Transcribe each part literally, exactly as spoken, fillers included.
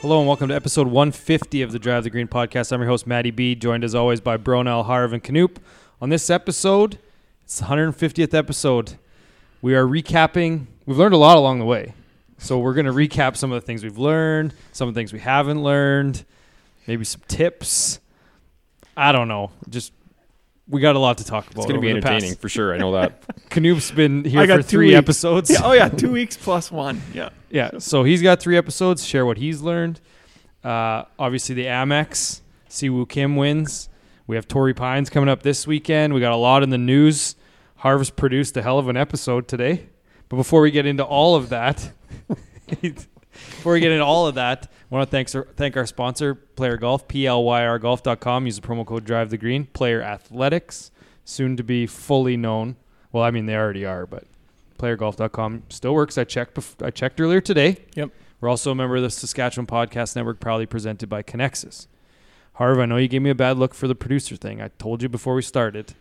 Hello and welcome to episode one fifty of the Drive the Green podcast. I'm your host, Matty B, joined as always by Bronell, Harv, and Knoop. On this episode, it's the one hundred fiftieth episode. We are recapping. We've learned a lot along the way. So we're going to recap some of the things we've learned, some of the things we haven't learned, maybe some tips. I don't know. Just, we got a lot to talk about. It's going to be entertaining past. for sure. I know that. Knoop's been here I got for three weeks. episodes. Yeah, oh, yeah. Two weeks plus one. Yeah. Yeah, so he's got three episodes, share what he's learned. Uh, obviously, the Amex, Siwoo Kim wins. We have Torrey Pines coming up this weekend. We got a lot in the news. Harvest produced a hell of an episode today. But before we get into all of that, before we get into all of that, I want to thank, thank our sponsor, Player Golf, P L Y R golf dot com. Use the promo code Drive the Green. Player Athletics, soon to be fully known. Well, I mean, they already are, but player golf dot com still works. I checked bef- I checked earlier today. Yep. We're also a member of the Saskatchewan Podcast Network, proudly presented by Connexus. Harv, I know you gave me a bad look for the producer thing. I told you before we started.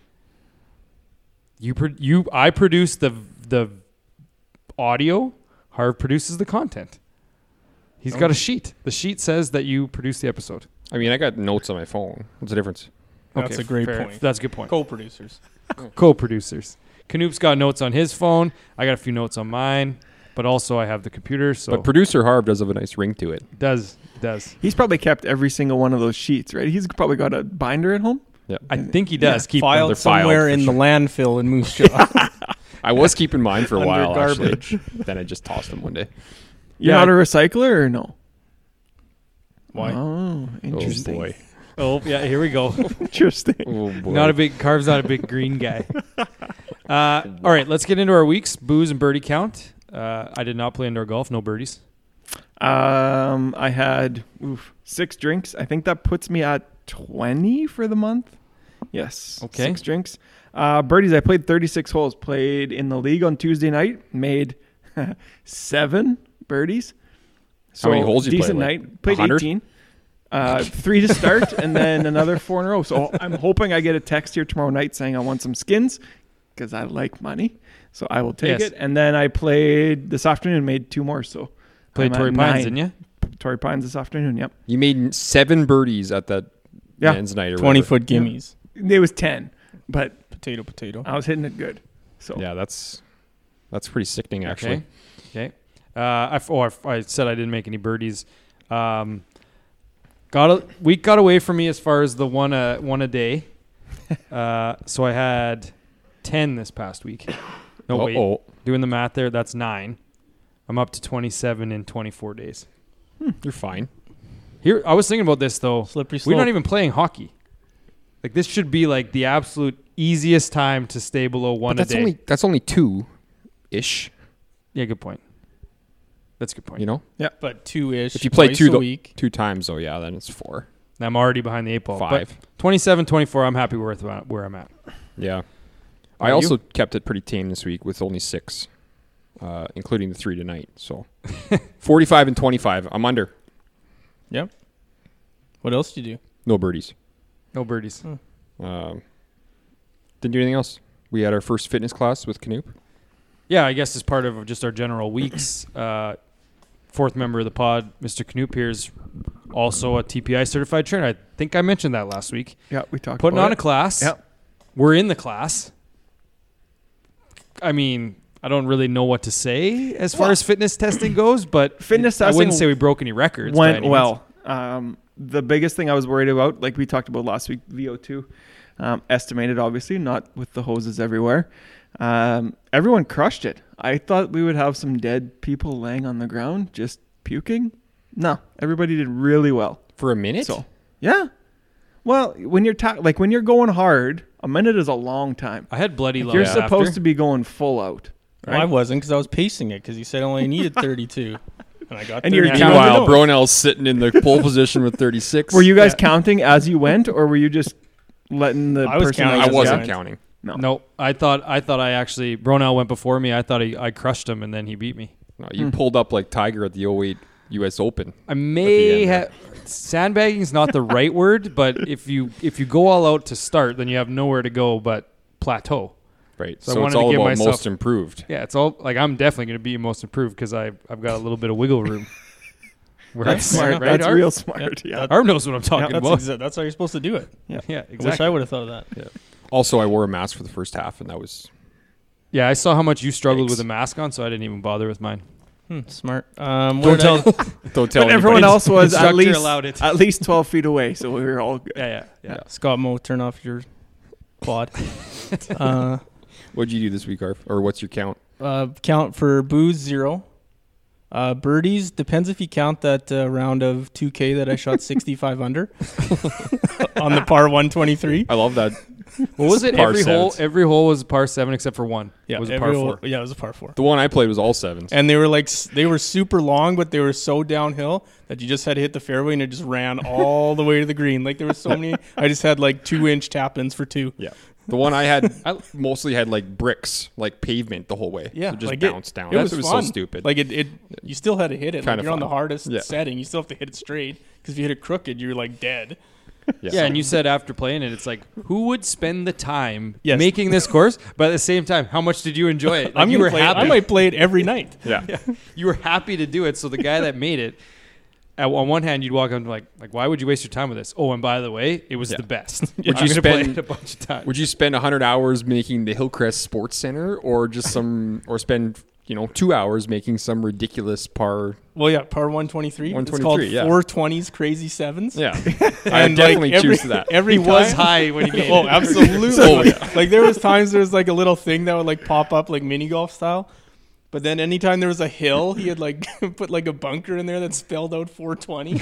You, pro- you, I produce the the audio. Harv produces the content. He's oh. got a sheet. The sheet says that you produce the episode. I mean, I got notes on my phone. What's the difference? That's okay, a great fair. point. That's a good point. Co-producers. Co-producers. Knoop's got notes on his phone. I got a few notes on mine, but also I have the computer. So But producer Harv does have a nice ring to it. Does does. He's probably kept every single one of those sheets, right? He's probably got a binder at home. Yeah, I think he does. Yeah, keep filed them. somewhere Filed in for the landfill in Moose Jaw. I was keeping mine for a Under while, garbage. actually. Then I just tossed them one day. You're Yeah, not I- a recycler or no? Why? Oh, interesting. Oh, boy. Oh yeah, here we go. Interesting. Oh, boy. Not a big Carv's not a big green guy. Uh, all right, let's get into our weeks. Booze and birdie count. Uh, I did not play indoor golf. No birdies. Um, I had oof, six drinks. I think that puts me at twenty for the month. Yes. Okay. Six drinks. Uh, birdies, I played thirty-six holes. Played in the league on Tuesday night. Made seven birdies. So How many holes you play, decent like night. Played one hundred? eighteen. Uh, three to start and then another four in a row. So I'm hoping I get a text here tomorrow night saying I want some skins because I like money. So I will take Yes. it. And then I played this afternoon and made two more. So Played I'm at Torrey Pines, nine. didn't you? Torrey Pines this afternoon. Yep. You made seven birdies at that Yeah. men's night or twenty-foot gimmies. It was ten, but Potato, potato. I was hitting it good. So whatever. Yeah, that's that's pretty sickening, actually. Okay. Okay. Uh, I, oh, I, I said I didn't make any birdies. Um, got a week got away from me as far as the one a one a day. Uh, so I had ten this past week. No wait, Uh-oh. doing the math there, that's nine. I'm up to twenty-seven in twenty-four days. You're fine. Here, I was thinking about this though. Slippery We're slope. not even playing hockey. Like this should be like the absolute easiest time to stay below one But a that's day. only that's only two-ish, Yeah, good point. That's a good point. you know? But two-ish. If you play twice two a the- week. Two times, though, yeah, then it's four. I'm already behind the eight ball. Five. But twenty-seven, twenty-four, I'm happy with where I'm at. Yeah. Are I you? also kept it pretty tame this week with only six, uh, including the three tonight. So forty-five and twenty-five. I'm under. Yep. What else did you do? No birdies. No birdies. Hmm. Um, didn't do anything else. We had our first fitness class with Knoop. Yeah, I guess as part of just our general weeks, uh, fourth member of the pod, Mister Knoop here is also a T P I certified trainer. I think I mentioned that last week. yeah, we talked Putting about on it. a class. Yep. We're in the class. I mean, I don't really know what to say as far Well, as fitness testing goes, but fitness I wouldn't testing say we broke any records. by went any means. well. Um, the biggest thing I was worried about, like we talked about last week, V O two, um, estimated obviously, not with the hoses everywhere. Um, everyone crushed it. I thought we would have some dead people laying on the ground just puking. No, everybody did really well. For a minute? So yeah, well, when you're ta- like when you're going hard, a minute is a long time. I had bloody You're lungs supposed after. to be going full out. Well, I wasn't because I was pacing it because he said I only needed thirty-two. And I got And there you're I counting had Meanwhile, to know. Bronell's sitting in the pole position with thirty-six. Were you guys Yeah. counting as you went, or were you just letting the I was person? counting else I as wasn't go? yeah. counting. No. No, I thought I thought I actually Bronell went before me. I thought he, I crushed him and then he beat me. No, you Hmm. pulled up like Tiger at the oh eight U S Open. I may end have sandbagging is not the right word, but if you if you go all out to start, then you have nowhere to go but plateau. Right. So I So, wanted it's to all give about myself- most improved. Yeah, it's all like I'm definitely going to be most improved because I I've got a little bit of wiggle room. We're That's right, smart. right, That's Harv? real smart. Yeah, Yeah. Harv knows what I'm talking That's, about. exa- that's how you're supposed to do it. yeah, I wish exactly. I would have thought of that. Also, I wore a mask for the first half, and that was Yeah, I saw how much you struggled Thanks. with a mask on, so I didn't even bother with mine. Hmm, smart. Um, Don't what did I- tell. don't tell But everyone anybody. else was at Instructor least allowed it. at least twelve feet away, so we were all good. Yeah, yeah, yeah. Scott Moe, turn off your quad. uh, What'd you do this week, Arf? Or what's your count? uh, count for booze zero. Uh, birdies depends if you count that uh, round of two K that I shot sixty-five under on the par one twenty-three. I love that. What was it? Par Every hole, sevens. every hole was a par seven except for one. Yeah, it was a every par hole- four. Yeah, it was a par four. The one I played was all sevens. And they were like s- they were super long, but they were so downhill that you just had to hit the fairway and it just ran all the way to the green. Like there were so many. I just had like two inch tap ins for two. Yeah. The one I had I mostly had like bricks, like pavement the whole way. Yeah, So it just like bounced down. It That was, was fun. so stupid. Like it, it you still had to hit it. Like Kinda you're on the fun. hardest Yeah. setting. You still have to hit it straight because if you hit it crooked, you're like dead. Yeah, and you said after playing it, it's like, who would spend the time Yes. making this course? But at the same time, how much did you enjoy it? Like, I'm you gonna were play it. happy. I might play it every night. yeah. You were happy to do it. So the guy that made it, at, on one hand, you'd walk up and be like, like, why would you waste your time with this? Oh, and by the way, it was Yeah. the best. Would I'm you gonna play spend- it a bunch of times? Would you spend one hundred hours making the Hillcrest Sports Center, or just some, or spend you know two hours making some ridiculous par? Well, yeah, par one twenty-three. one It's called twenty-three, yeah. four twenties crazy sevens. Yeah, I And, like, definitely every- choose that. Every he was time- high when he made Oh, it. absolutely. Oh, yeah. Like there was times there was like a little thing that would like pop up like mini golf style. But then anytime there was a hill, he had like put like a bunker in there that spelled out four twenty.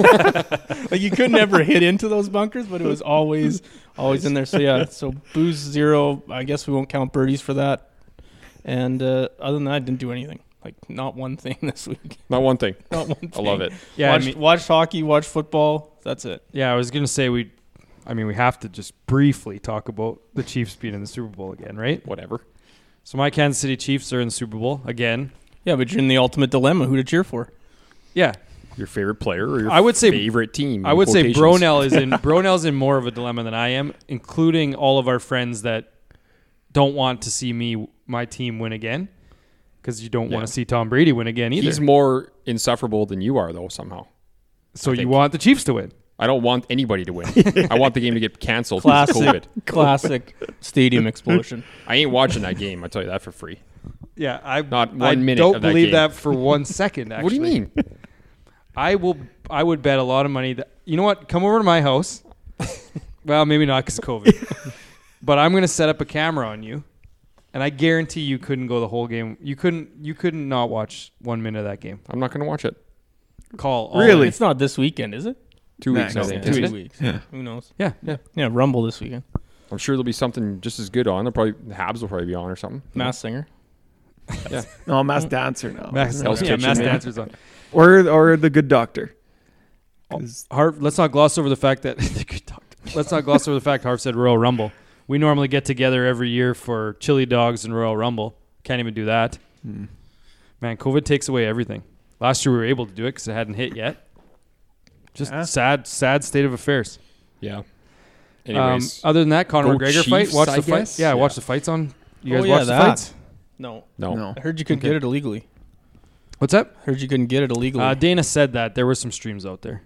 Like you could never hit into those bunkers, but it was always always in there. So yeah, so booze zero. I guess we won't count birdies for that. And uh, other than that, I didn't do anything. Like not one thing this week. Not one thing. Not one thing. I love it. Yeah, I watched, mean- watched hockey, watched football. That's it. Yeah, I was gonna say we. I mean, we have to just briefly talk about the Chiefs being in the Super Bowl again, right? Whatever. So my Kansas City Chiefs are in the Super Bowl again. Yeah, but you're in the ultimate dilemma. Who to cheer for? Yeah, Your favorite player or your I would say- favorite team? I in would say quotations. Bronell is in Bronell's in more of a dilemma than I am, including all of our friends that don't want to see me my team win again because you don't Yeah. want to see Tom Brady win again either. He's more insufferable than you are, though. Somehow, so I you think. want the Chiefs to win. I don't want anybody to win. I want the game to get canceled. Classic, Because of COVID. classic stadium explosion. I ain't watching that game. I tell you that for free. Yeah, I Not one I minute don't of that believe game. that for one second. Actually, What do you mean? I will. I would bet a lot of money that you know what. Come over to my house. Well, maybe not because of COVID, but I'm going to set up a camera on you, and I guarantee you couldn't go the whole game. You couldn't. You couldn't not watch one minute of that game. I'm not going to watch it. Call all Really? It's not this weekend, is it? Two Nah, weeks, no, I it's think. two isn't Two it? weeks. Yeah. Who knows? Yeah, yeah. Yeah, Rumble this weekend. I'm sure there'll be something just as good on. There'll probably the Habs will probably be on or something. Mass Singer. Yeah. No, Mass Dancer now. Mass, Hell's yeah, Kitchen, Mass maybe. Dancers on. Or or the Good Doctor. 'Cause- Harv, let's not gloss over the fact that the good doctor. Let's not gloss over the fact Harv said Royal Rumble. We normally get together every year for chili dogs and Royal Rumble. Can't even do that. Hmm. Man, COVID takes away everything. Last year we were able to do it because it hadn't hit yet. Just Yeah. sad, sad state of affairs. Yeah. Anyways, um, other than that, Conor go McGregor Chiefs, fight. Watch I the fight. guess? Yeah, Yeah. watch the fights on. You guys Oh, yeah, watch the that. fights? No. no. No. I heard you couldn't Okay. get it illegally. What's up? Heard you couldn't get it illegally. Uh, Dana said that there were some streams out there.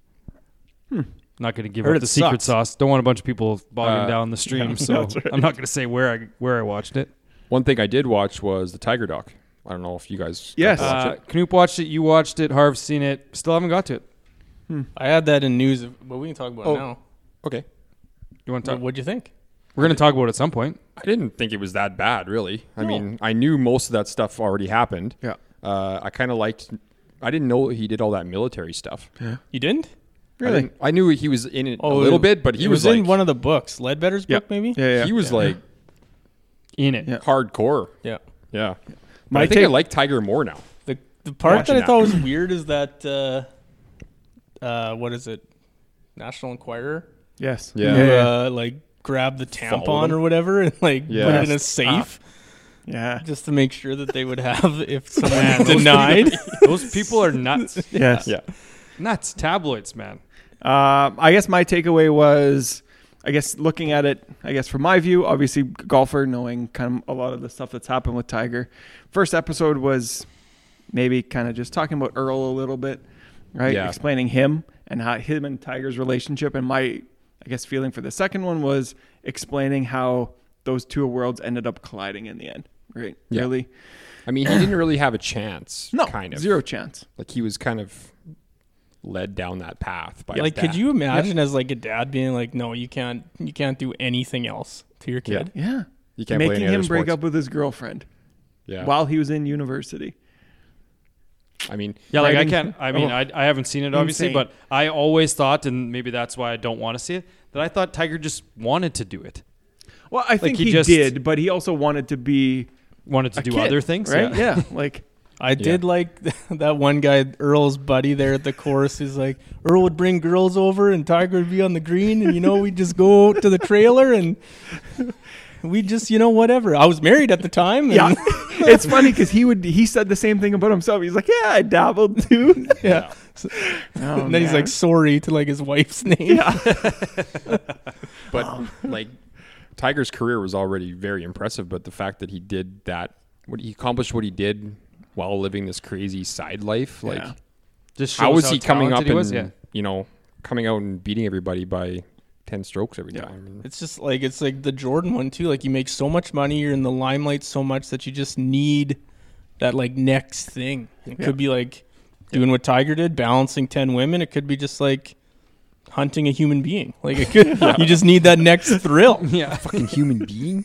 Hmm. Not going to give Heard up it the secret sucks. sauce. Don't want a bunch of people bogging Uh, down the stream, yeah, so that's right. I'm not going to say where I where I watched it. One thing I did watch was the Tiger doc. I don't know if you guys got Yes. to watch Uh, it. Knoop watched it. You watched it. Harv's seen it. Still haven't got to it. I had that in news, but we can talk about Oh. it now. Okay. You want to talk? What'd you think? We're going to talk about it at some point. I didn't think it was that bad, really. I No. mean, I knew most of that stuff already happened. Yeah. Uh, I kind of liked. I didn't know he did all that military stuff. You didn't? I, Really? didn't- I knew he was in it Oh, a little it- bit, but he it was, was like in one of the books, Ledbetter's Yeah. book, maybe. Yeah, yeah. he was yeah. like In it. Yeah. hardcore. Yeah. Yeah. My But I think I take- like Tiger more now. The the part Watching that I that. thought was weird is that uh, uh, what is it? National Enquirer. Yes. Yeah. Who, Yeah. Uh, like grabbed the Followed tampon him. or whatever and like Yeah. put it in a Yes. safe Yeah. just to make sure that they would have if someone Man, those denied. Those people are nuts. Yes. Yeah. Nuts. Tabloids, man. Um, I guess my takeaway was, I guess looking at it, I guess from my view, obviously golfer, knowing kind of a lot of the stuff that's happened with Tiger. First episode was maybe kind of just talking about Earl a little bit. right? Yeah. Explaining him and how him and Tiger's relationship. And my, I guess, feeling for the second one was explaining how those two worlds ended up colliding in the end, right? Yeah. Really? I mean, he didn't really have a chance. No, kind of zero chance. Like he was kind of led down that path by his Like, could dad. you imagine as like a dad being like, no, you can't, you can't do anything else to your kid? Yeah. You can't play Making any him other break sports. up with his girlfriend Yeah. while he was in university. I mean, Yeah, like I Writing- can't. I mean, oh. I I haven't seen it obviously, Insane. but I always thought, and maybe that's why I don't want to see it, that I thought Tiger just wanted to do it, Well, I think he he, just- did, but he also wanted to be wanted to a do kid, other things, right? Yeah. Yeah, like I did like that one guy, Earl's buddy there at the course is like, Earl would bring girls over and Tiger would be on the green and, you know, we'd just go out to the trailer and we just, you know, whatever. I was married at the time. And yeah. It's funny because he would he said the same thing about himself. He's like, yeah, I dabbled too. yeah. So- Oh, and then he's man. like, sorry to like his wife's name. but like Tiger's career was already very impressive, but the fact that he did that, what he accomplished, what he did while living this crazy side life, like Yeah. Just how shows was he coming up talented he and was, yeah. you know coming out and beating everybody by ten strokes every Yeah. time? I mean, It's just like, it's like the Jordan one too. Like you make so much money, you're in the limelight so much that you just need that like next thing. It Yeah. could be like doing what Tiger did, balancing ten women. It could be just like hunting a human being. Like it could, you just need that next thrill. Yeah. fucking human being.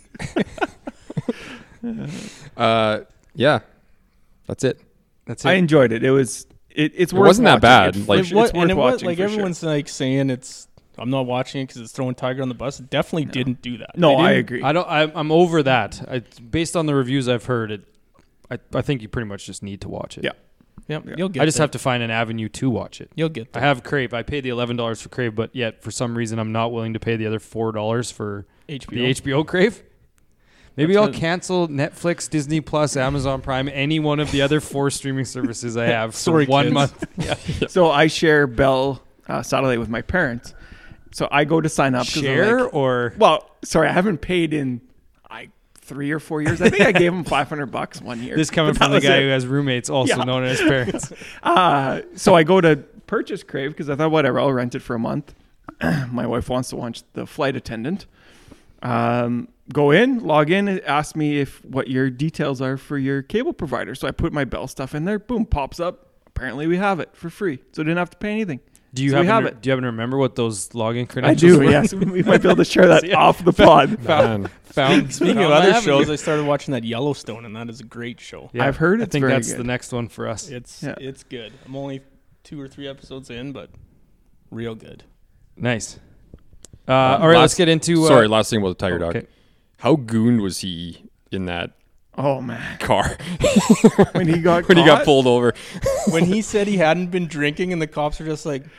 uh, yeah, that's it. That's it. I enjoyed it. It was it, it's It worth wasn't that watching. bad. It- Like- it's, It wa- it's worth and it was watching. like for everyone's sure. like saying it's. I'm not watching it because it's throwing Tiger on the bus. It definitely didn't do that. No, They I didn't- agree. I don't. I, I'm over that. I, based on the reviews I've heard, it. I, I think you pretty much just need to watch it. Yeah. Yep, Yeah. you'll get. I just there. have to find an avenue to watch it. You'll get. I There. have Crave. I paid the eleven dollars for Crave, but yet for some reason I'm not willing to pay the other four dollars for H B O. the H B O Crave. Maybe That's I'll good. cancel Netflix, Disney Plus, Amazon Prime, any one of the other four streaming services I have Sorry, for one kids. month. So I share Bell uh, satellite with my parents. So I go to sign up. 'cause I'm Share like- or well, sorry, I haven't paid in I three or four years. I think I gave him five hundred bucks one year. this coming But from that the was guy it. who has roommates, also Yeah. known as parents. Uh, so I go to purchase Crave because I thought, whatever, I'll rent it for a month. My wife wants to watch The Flight Attendant. Um, go in, log in, it asks me if what your details are for your cable provider. So I put my Bell stuff in there. Boom, pops up. Apparently we have it for free, so I didn't have to pay anything. Do you So we happen have to, it. Do you happen to remember what those login I credentials do, were? yes. We might be able to share that Yeah. off the pod. Man. Found, Speaking found of my other avenue. shows, I started watching that Yellowstone, and that is a great show. Yeah, I've heard I it's think very that's good. the next one for us. It's Yeah. it's good. I'm only two or three episodes in, but real good. Nice. Uh, all right, let's last- get into. Uh, Sorry, last thing about the Tiger okay. Dog. How gooned was he in that Oh, man. car When he got when he got caught, pulled over? When he said he hadn't been drinking, and the cops were just like,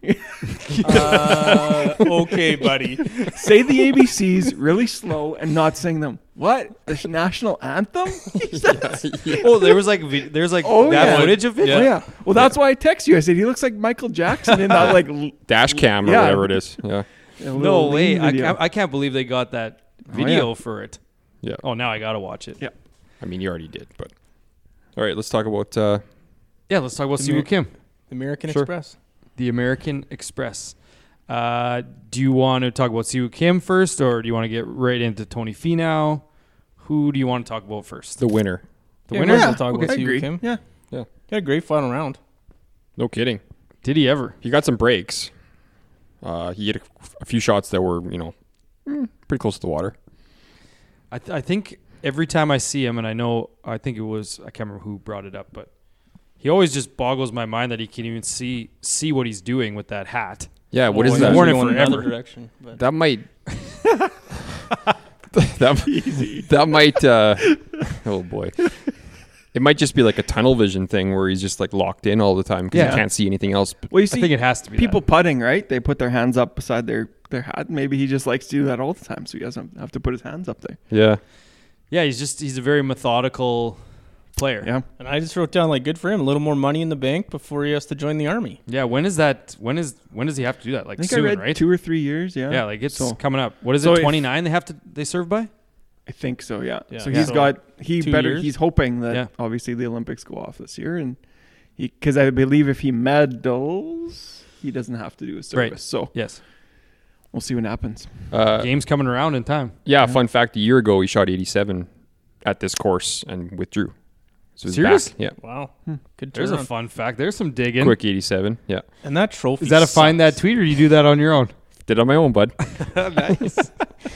uh, "Okay, buddy." say the A B Cs really slow and not sing them. What? The national anthem? He says. Oh, there was like vi- there's like Oh, that yeah. footage of it. Oh, yeah. Well, that's why I text you. I said, he looks like Michael Jackson in that, like, l- Dash cam or Yeah. whatever it is. Yeah. a No little way! lean I, video. can't- I can't believe they got that Oh, yeah. video for it. Yeah. Oh, now I gotta watch it. Yeah. I mean, you already did, but all right. Let's talk about. Uh, Yeah, let's talk about The Siwoo Amer- Kim, The American Sure. Express. the American Express. Uh, do you want to talk about Siwoo Kim first, or do you want to get right into Tony Finau? Who do you want to talk about first? the winner. The Yeah, winners? we'll talk about I Siwoo agree. Kim. Yeah. Yeah. He had a great final round. No kidding. Did he ever? He got some breaks. Uh, he hit a, a few shots that were, you know, mm, pretty close to the water. I, th- I think every time I see him, and I know, I think it was, I can't remember who brought it up, but he always just boggles my mind that he can't even see see what he's doing with that hat. Yeah. What Oh, is he's that? worn it Going another forever. direction, but That might. that, that might. Uh, oh boy. It might just be like a tunnel vision thing where he's just like locked in all the time because Yeah. he can't see anything else. Well, you I see, think it has to be people that. putting, right? They put their hands up beside their, their hat. Maybe he just likes to do that all the time, so he doesn't have to put his hands up there. Yeah. Yeah, he's just he's a very methodical player. Yeah. and I just wrote down like good for him, a little more money in the bank before he has to join the army. Yeah, when is that? When is when does he have to do that? Like I think soon, I read right? two or three years. Yeah. yeah, like it's So- coming up. What is so it? if- twenty-nine they have to they serve by? I think so. Yeah. Yeah. So Yeah. he's So got he two better. years? He's hoping that Yeah. obviously the Olympics go off this year, and Because I believe if he medals, he doesn't have to do a service. Right. So Yes. we'll see what happens. Uh, Game's coming around in time. yeah, fun fact: a year ago, he shot eighty-seven at this course and withdrew. So he's Serious? back. Yeah, Wow. Good There's turn. a fun fact. There's some digging. quick eighty-seven. Yeah, And that trophy Is that a find that sucks. tweet, or you do that on your own? did on my own, bud. Nice.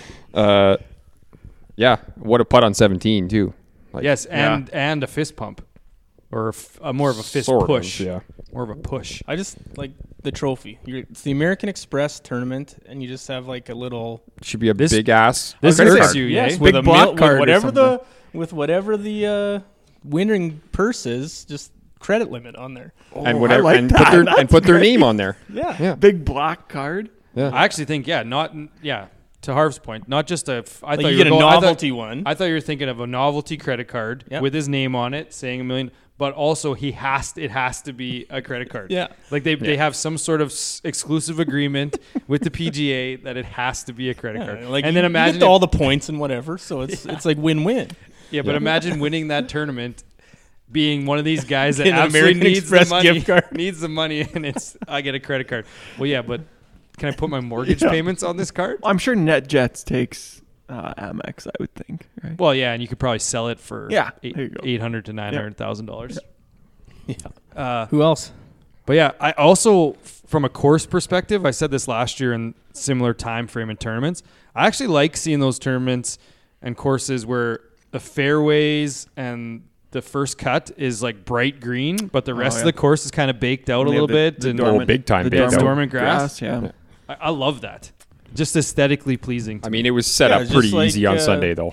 Uh, yeah, what a putt on seventeen too. Like, Yes, and and a fist pump, or a f- a more of a fist sort of, push. yeah. More of a push. I just like the trophy. You're, it's the American Express tournament, and you just have like a little Should be a This- big ass. This gonna irks say, you, yes, yeah? with Big a block mil- with card or whatever the something. with whatever the uh, winning purse is, just credit limit on there. and Oh, whatever, I like and that. put their and That's put their great. name on there. Yeah. Yeah, Big black card. yeah. I actually think, yeah, not yeah. To Harv's point, not just a. f- I Like thought you you get were a going, I thought- novelty one. I thought you were thinking of a novelty credit card Yep. with his name on it, saying a million. But also, he has to, it has to be a credit card. Yeah. like they they have some sort of s- exclusive agreement with the P G A that it has to be a credit Yeah, card. like and you- then you imagine get if- all the points and whatever, so it's it's like win-win. yeah, but imagine winning that tournament, being one of these guys that Get an absolutely American needs Express the money, gift card. needs the money, and it's I get a credit card. Well, yeah, but can I put my mortgage payments on this card? I'm sure NetJets takes uh, Amex, I would think. Right? Well, yeah, and you could probably sell it for Yeah, eight there you go. eight hundred to nine hundred thousand dollars. Yeah. Uh, Who else? But yeah, I also, from a course perspective, I said this last year in similar time frame in tournaments. I actually like seeing those tournaments and courses where the fairways and the first cut is like bright green, but the rest yeah. of the course is kind of baked out a And they little have the- bit. the and dormant- Oh, big time the big yeah, it's time. dormant grass. Yeah. Yeah. I, I love that. Just aesthetically pleasing. To I me. mean, it was set Yeah, up just pretty like, easy on uh, Sunday though.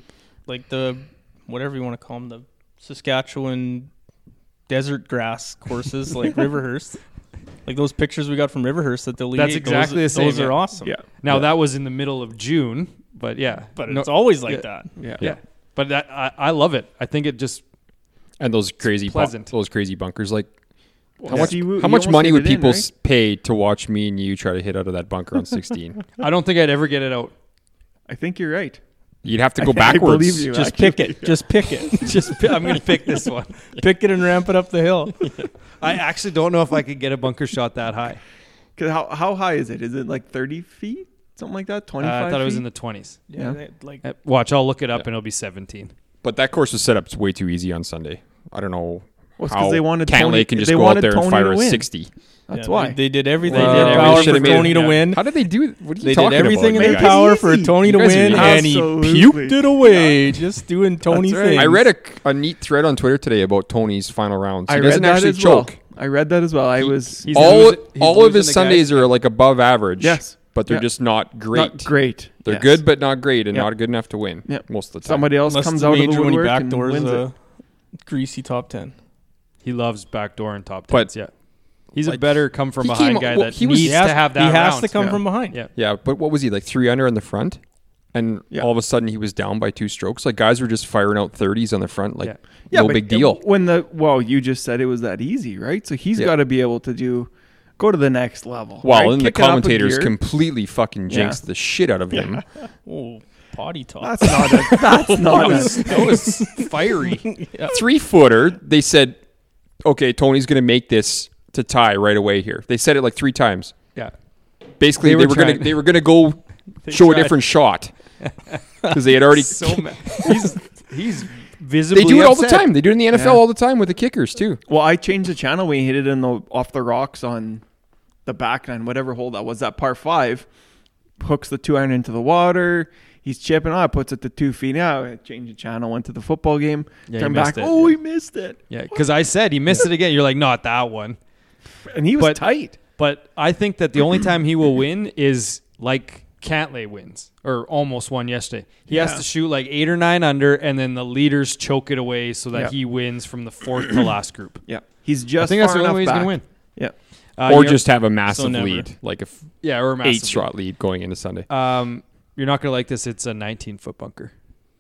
Like the whatever you want to call them, the Saskatchewan desert grass courses, like Riverhurst. Like those pictures we got from Riverhurst that the league. That's exactly those, the same, Those yeah. are awesome. Yeah. now yeah. that was in the middle of June, but yeah, But No- it's always like yeah. that. Yeah. yeah. But that, I, I love it. I think it just And those crazy bu- pleasant. those crazy bunkers. Like Well, how much you- how you much almost money hit would it in, people right? s pay to watch me and you try to hit out of that bunker on sixteen? I don't think I'd ever get it out. I think you're right. You'd have to I- go I backwards. believe you. Just actually. pick it. Just pick it. Just pi- I'm going to pick this one. Pick it and ramp it up the hill. I actually don't know if I could get a bunker shot that high. 'Cause how how high is it? Is it like thirty feet? Something like that? Uh, twenty-five I thought it was feet? in the twenties. Yeah. they- like Uh, Watch, I'll look it up Yeah. and it'll be seventeen. But that course was set up way too easy on Sunday. I don't know Well, it's how 'cause they wanted Cantlay Tony- can just they go out wanted there and Tony fire to a win. sixty. That's yeah, why. they, they did everything Well, in their they power should've for made it- Tony to yeah. win. How did they do it? What are you They talking did everything about? in Make their it power for easy. Tony You to guys are win, idiots. and he Absolutely. puked it away, just doing Tony That's right. things. I read a, a neat thread on Twitter today about Tony's final rounds. He I doesn't read that actually as well. choke. I read that as well. I was He's all losing- he's all of losing his the Sundays guys. are like above average. Yes. but they're Yeah. just not great. not great. They're Yes. good, but not great, and Yeah. not good enough to win Yeah. most of the time. Somebody else Unless comes the out of the major when he woodwork and backdoors wins a it. greasy top ten. He loves backdoor and top But- tens. Yeah, he's a like, better come from he behind came- guy well, that he was- needs He has to have that He has round. to come Yeah. from behind. Yeah, Yeah, but what was he like three under in the front, and Yeah. all of a sudden he was down by two strokes. Like guys were just firing out thirties on the front, like Yeah. Yeah, no but big deal. When the well, you just said it was that easy, right? So he's Yeah. got to be able to do go to the next level. Well, right? and the Kick it up a commentators gear. completely fucking Yeah. jinxed the shit out of him. Oh, potty talk. That's not a, that's not a, that was fiery. Three footer. They said, "Okay, Tony's going to make this to tie right away here." They said it like three times. Yeah, Basically, They they were were, going trying- to they were going to go They show tried. a different shot because they had already. so ma- he's he's visibly They do it all the upset. time. They do it in the N F L Yeah. all the time with the kickers too. well, I changed the channel when he hit it in the off the rocks on the back nine, whatever hole that was, that par five. Hooks the two iron into the water. He's chipping on, puts it to two feet now. I changed the channel, went to the football game, Yeah, he turned missed back. it. Oh, he missed it. Yeah, because I said he missed it again. You're like, not that one. And he was But- tight. But I think that the only time he will win is like Cantlay wins or almost won yesterday. He has Yeah. to shoot like eight or nine under, and then the leaders choke it away so that Yeah. he wins from the fourth to last group. Yeah. He's just I think that's far the only way he's enough going to back. win. Yeah. Uh, or you're- just have a massive never. lead, like a f- yeah, or a massive eight shot lead going into Sunday. Um, you're not going to like this. It's a nineteen foot bunker.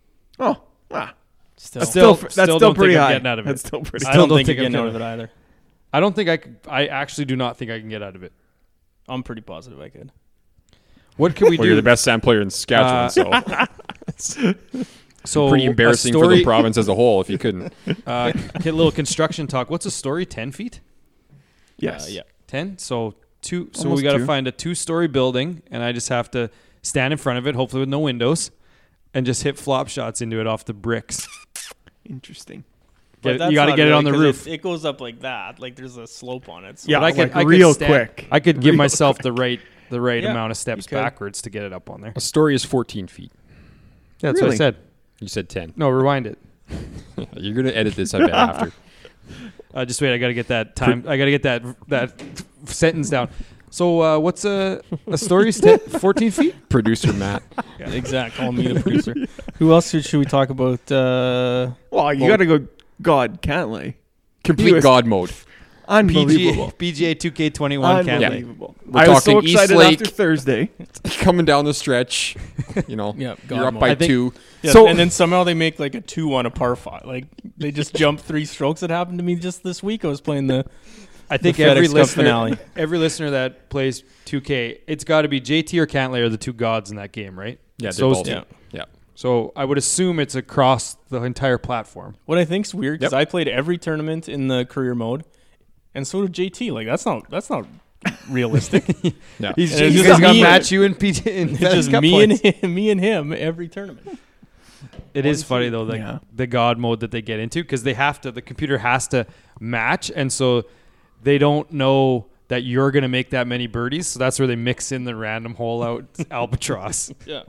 Oh, ah. Still, That's still, Still- that's still still, don't think pretty I'm high. getting out of it. That's still pretty I Still don't, don't think think you're I'm getting out gonna- of it either. I don't think I could. I actually do not think I can get out of it. I'm pretty positive I could. What can we Well, do? you're the best sand player in Saskatchewan, Uh, so So Pretty a embarrassing for story- the province as a whole if you couldn't. Uh, get a little construction talk. What's a story? Ten feet? Yes. Uh, yeah. Ten? So two. So Almost we got to two. find a two-story building, and I just have to stand in front of it, hopefully with no windows, and just hit flop shots into it off the bricks. Interesting. But Get- that's you got to not get it really, on the 'cause roof. It, it goes up like that. Like there's a slope on it. So Yeah, But I could, like I could real stand- quick. I could give Real myself the right, the right Yeah, amount of steps you could. backwards to get it up on there. A story is fourteen feet. Yeah, that's what I Really? said. You said ten. No, rewind it. You're gonna edit this, I bet, after. Uh, just wait. I got to get that time. I got to get that that sentence down. So uh, what's a a story? St- fourteen feet. Producer Matt. Yeah, exact. Call me the producer. Who else should, should we talk about? Uh, Well, you Well- got to go God Cantlay. Complete was- God mode. Unbelievable. P G A two K twenty-one. Can't Yeah. Unbelievable. We're I was so talking East excited Lake. after Thursday. Coming down the stretch, you know, Yeah, God you're up mode. by I think- two. yeah, So- and then somehow they make like a two on a par five. Like they just jump three strokes. It happened to me just this week. I was playing the. I think The every FedEx Cup listener, finale. every listener that plays two K, it's got to be J T or Cantlay are the two gods in that game, right? Yeah, It's they're those both. two. Yeah. Yeah. So I would assume it's across the entire platform. What I think's weird because Yep. I played every tournament in the career mode, and so did J T. Like that's not that's not realistic. Yeah. He's, And it's he's just going to me- match you in P G in It's FedEx just Cup me points. and him, me and him every tournament. It is funny though, like Yeah. the god mode that they get into because they have to. The computer has to match, and so they don't know that you're going to make that many birdies. So that's where they mix in the random hole out albatross. Yeah.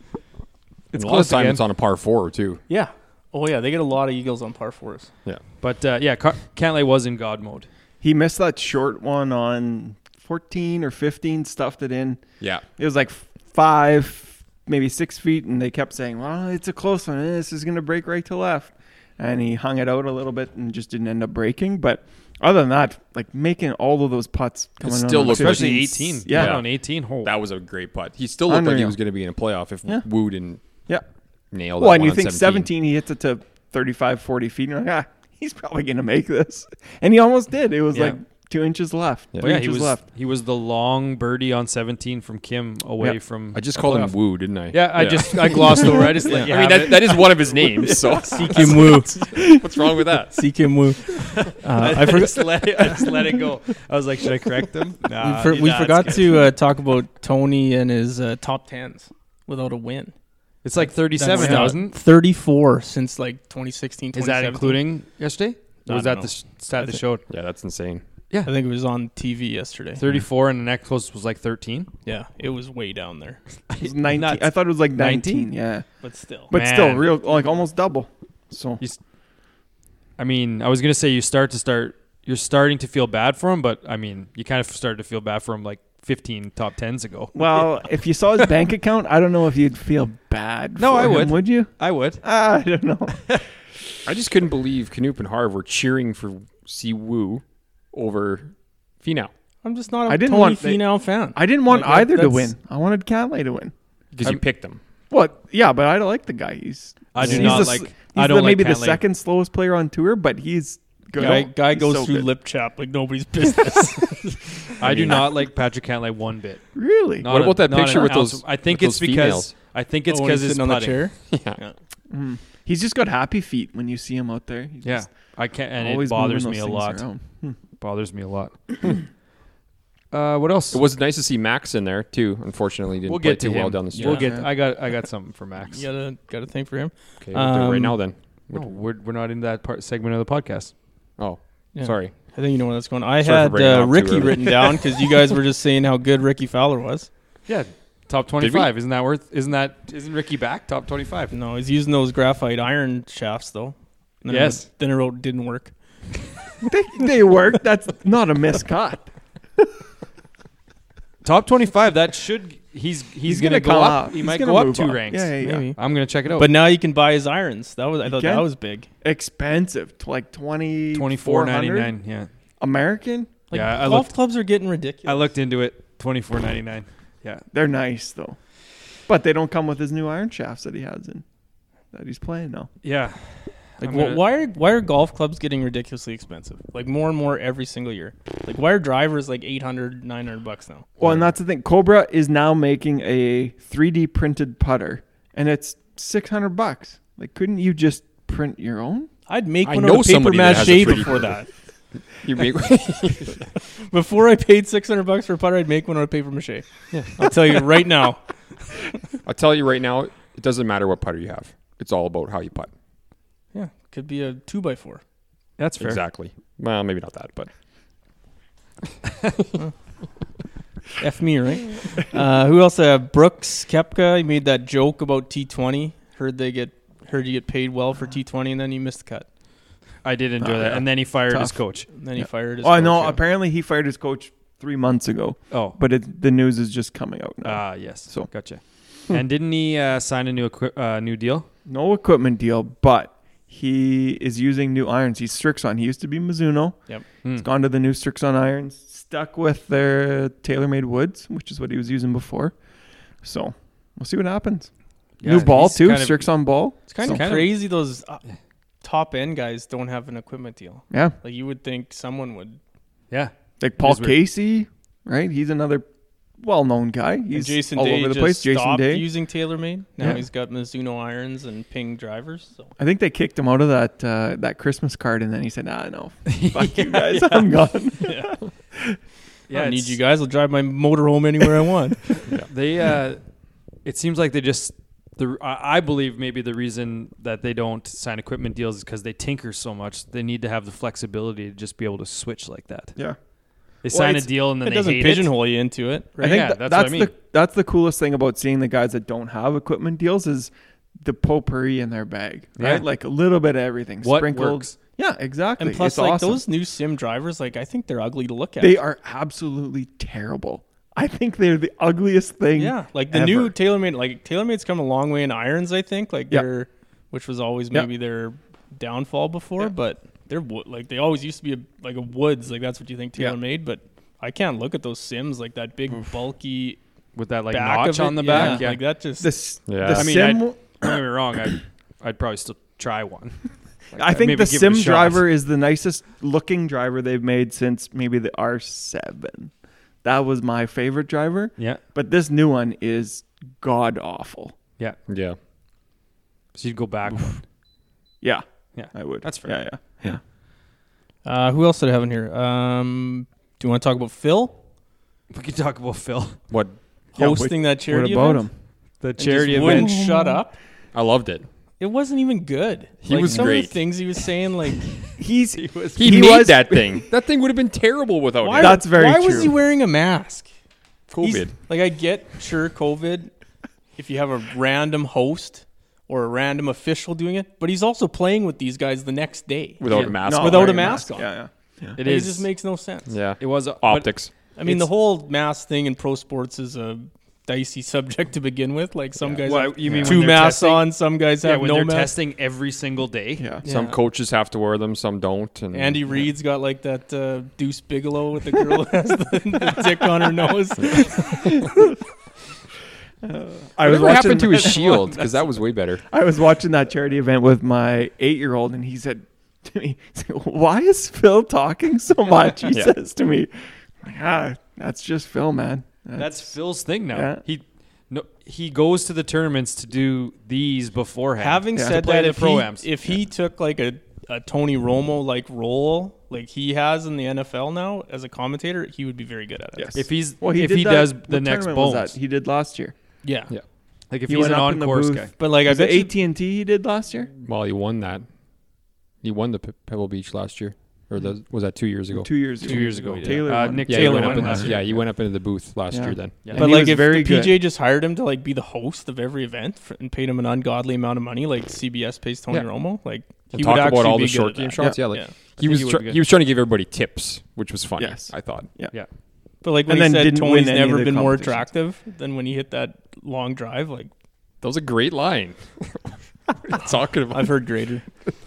It's And a lot of close time again. it's on a par four too. Yeah. Oh yeah, they get a lot of eagles on par fours. Yeah. But uh, yeah, Car- Cantlay was in god mode. He missed that short one on fourteen or fifteen, stuffed it in. Yeah. It was like five, maybe six feet, and they kept saying, well, it's a close one. This is going to break right to left. And he hung it out a little bit and just didn't end up breaking. But other than that, like making all of those putts coming on still on looked like- Especially fifteen, eighteen. Yeah. Yeah, on eighteen hole. That was a great putt. He still looked like he Unreal. was going to be in a playoff if Yeah. Wu didn't Yeah. nail that Well, and one you on think seventeen, he hits it to thirty-five, forty feet. And you're like, ah, he's probably going to make this. And he almost did. It was Yeah. like two inches left, Yeah. three yeah, he inches was left. he was the long birdie on seventeen from Kim away Yeah. from. I just a called him playoff. Wu, didn't I? Yeah, I just I glossed over. I just let you I mean, have that, it. that is one of his names. So See Kim Woo. what's wrong with that? See Kim Woo. Uh, I I forgot. just let it. I just let it go. I was like, should I correct him? Nah, we for, we nah, it's forgot good. to uh, talk about Tony and his uh, top tens without a win. It's like thirty-seven That's thousand. thirty-four since like twenty sixteen. Is that including yesterday? Or I was don't that know. the sh- stat I that thi- showed? Yeah, that's insane. I think it was on T V yesterday. thirty-four, and the next closest was like thirteen. Yeah, it was way down there, It was nineteen. Nuts. I thought it was like nineteen? nineteen. Yeah. but still. But Man. still, real, like almost double. So I mean, I was gonna say you start to start. You're starting to feel bad for him, but I mean, you kind of started to feel bad for him like fifteen top tens ago. Well, if you saw his bank account, I don't know if you'd feel bad. No, for I him, would. Would you? I would. Ah, I don't know. I just couldn't believe Knoop and Harv were cheering for Si Wu over Finau I'm just not a I didn't Tony want- they- Finau fan. I didn't want Like, that- either to that's- win. I wanted Cantlay to win. because you I'm- picked him. What? Yeah, but I don't like the guy. He's I do he's not the, like. He's I the, don't maybe like the Cantlay. second slowest player on tour, but he's good. guy guy He's goes so through good. lip chap like nobody's business. I do not like Patrick Cantlay one bit. Really? Not What a- about that not picture an with ounce those- of- I think with it's those because females? I think it's Oh, when because he's his sitting on the putting. chair. Yeah. Mm. He's just got happy feet when you see him out there. He's Yeah, just I can't, and it always bothers moving me those a things lot. around. Hmm. Bothers me a lot. uh, what else? It was nice to see Max in there too. Unfortunately, he didn't We'll play get to too well him. down the stretch. We'll Yeah. get. I got. I got something for Max. You gotta gotta think for him. Okay, we'll do it right Um, now then. No, we're we're not in that part segment of the podcast. Oh, Yeah. sorry. I think you know where that's going. I Sorry for had bringing it uh, up too Ricky early. written down because you guys were just saying how good Ricky Fowler was. Yeah, top twenty-five. Isn't that worth? Isn't that? Isn't Ricky back top twenty-five? No, he's using those graphite iron shafts though. And then Yes. it, then it wrote didn't work. they, they work. That's not a miscut. Top twenty-five. That should. He's he's, He's gonna, gonna go come up. up. He He's might gonna go up move two up. ranks. Yeah, yeah, yeah. Maybe. I'm gonna check it out. But now you can buy his irons. That was I thought can? that was big. Expensive, to like twenty twenty-four ninety-nine. Yeah. American. Like Yeah, I golf looked- clubs are getting ridiculous. I looked into it. twenty-four ninety-nine. Yeah. They're nice though, but they don't come with his new iron shafts that he has in that he's playing now. Yeah. Like I'm wh- gonna- why are why are golf clubs getting ridiculously expensive? Like more and more every single year. Like why are drivers like eight hundred, nine hundred bucks now? Well, and that's the thing. Cobra is now making a three D printed putter, and it's six hundred bucks. Like, couldn't you just print your own? I'd make I one know out of paper somebody that has a mache pretty before printer. that. You make Before I paid six hundred bucks for a putter, I'd make one out of paper mache. Yeah. I'll tell you right now. I'll tell you right now, it doesn't matter what putter you have. It's all about how you putt. Yeah, could be a two by four. That's fair. Exactly. Well, maybe not that, but F me, right? Uh, who else? Uh, Brooks Koepka. He made that joke about T twenty. Heard they get heard you get paid well for T twenty, and then he missed the cut. I did enjoy Oh, that. yeah. And then he fired his Tough. coach. And then he Yeah. fired his. Oh, I coach, know. yeah. Apparently, he fired his coach three months ago, Oh. but it, the news is just coming out now. Ah, yes. So. Gotcha. And didn't he uh, sign a new equi- uh, new deal? No equipment deal, but he is using new irons. He's Strixon. He used to be Mizuno. Yep. Hmm. He's gone to the new Strixon irons. Stuck with their TaylorMade woods, which is what he was using before. So we'll see what happens. Yeah, new ball he's too, kind of- Strixon ball. It's kind So- of kind of- crazy those uh, top end guys don't have an equipment deal. Yeah, Like you would think someone would. Yeah. like Paul Is weird. Casey, right? He's another well-known guy. And He's Jason all Day over the just place. Jason stopped Day. using TaylorMade. Now Yeah. he's got Mizuno irons and Ping drivers. So I think they kicked him out of that uh, that Christmas card, and then he said, "Ah, no, fuck you guys, I'm gone." yeah, Yeah, I don't need it's- you guys. I'll drive my motorhome anywhere I want. They, uh, it seems like they just, the I I believe maybe the reason that they don't sign equipment deals is because they tinker so much. They need to have the flexibility to just be able to switch like that. Yeah. They Well, sign a it's- deal and then It they doesn't hate pigeonhole you into it. I Right? think Yeah, th- that's that's, what I mean. the that's the coolest thing about seeing the guys that don't have equipment deals is the potpourri in their bag, right? Yeah. Like a little bit of everything, What sprinkled. works? Yeah, exactly. And plus, it's like awesome. those new sim drivers, like I think they're ugly to look at. They are absolutely terrible. I think they're the ugliest thing. Yeah, like the ever. new TaylorMade, like TaylorMade's come a long way in irons. I think, like Yep. they're, which was always Yep. maybe their downfall before, Yep. but they're wo- like they always used to be a, like a woods. Like that's what you think Yeah. TaylorMade, but I can't look at those sims like that big bulky With that like back notch of on it. the Yeah, back. Yeah. like that just. This, Yeah. the I mean, sim. Don't get me wrong. I'd, I'd probably still try one. Like, I think maybe the give it sim a shot. driver is the nicest looking driver they've made since maybe the R seven. That was my favorite driver, Yeah. but this new one is god awful. Yeah. yeah. So you'd go back one. Yeah, Yeah. I would. That's fair. Yeah, yeah, yeah. Uh, who else did I have in here? Um, do you want to talk about Phil We could talk about Phil. What Yeah, hosting that What charity about event? him? The And charity just event. wouldn't shut up. I loved it. It wasn't even good. He like, was some great. of the things he was saying, like He's He was- He, He made was- that thing. That thing would have been terrible without why, him. That's very why was true. he wearing a mask? He's- COVID. Like I get, sure, COVID. If you have a random host or a random official doing it, but he's also playing with these guys the next day. Without Yeah. a mask. not on. without a wearing mask on. Yeah, yeah. yeah. It Like, is. It just makes no sense. Yeah. It was but Optics. I mean, the It's- whole mask thing in pro sports is a dicey subject to begin with. Like some Yeah. guys Well, have you mean when two they're masks testing- on, some guys Yeah, have when no they're mask. testing every single day. Yeah. Some Yeah. coaches have to wear them, some don't. And Andy Reid's got like that uh, Deuce Bigelow with the girl who has the, the tick on her nose. I was Whatever watching. happened to his shield? Because that was way better. I was watching that charity event with my eight-year-old, and he said to me, "Why is Phil talking so much?" He Yeah. says to me, "Ah, that's just Phil, man. That's Phil's thing now. Yeah. He no, he goes to the tournaments to do these beforehand. Having Yeah. said To play that, the if he, pro-ams. if he took like a, a Tony Romo like role like he has in the N F L now as a commentator, he would be very good at it. Yes. if he's Well, he if did he that- does what the next tournament was Bones, that? He did last year. Yeah. Yeah. like if He he's went an up in the encore booth. guy. But like I Was it bet you, A T and T he did last year? Well, he won that. He won the Pe- Pebble Beach last year. Or the, was that two years ago? Two years ago. Two years ago, Taylor uh, won. Nick Yeah, he Taylor went won up in last the, year. yeah, he went up into the booth last Yeah. year then. Yeah. And but he like was if very the P G A good. just hired him to like be the host of every event for, and paid him an ungodly amount of money, like C B S pays Tony Yeah. Romo, like And he talk would about actually all be the good short at game that. shots. Yeah, like Yeah. he think was he would tr- be good. he was trying to give everybody tips, which was funny. Yes. I thought. But like when And he then said didn't Tony's win any of never the been more competitions. attractive than when he hit that long drive, like That was a great line. What are you talking about? I've heard greater.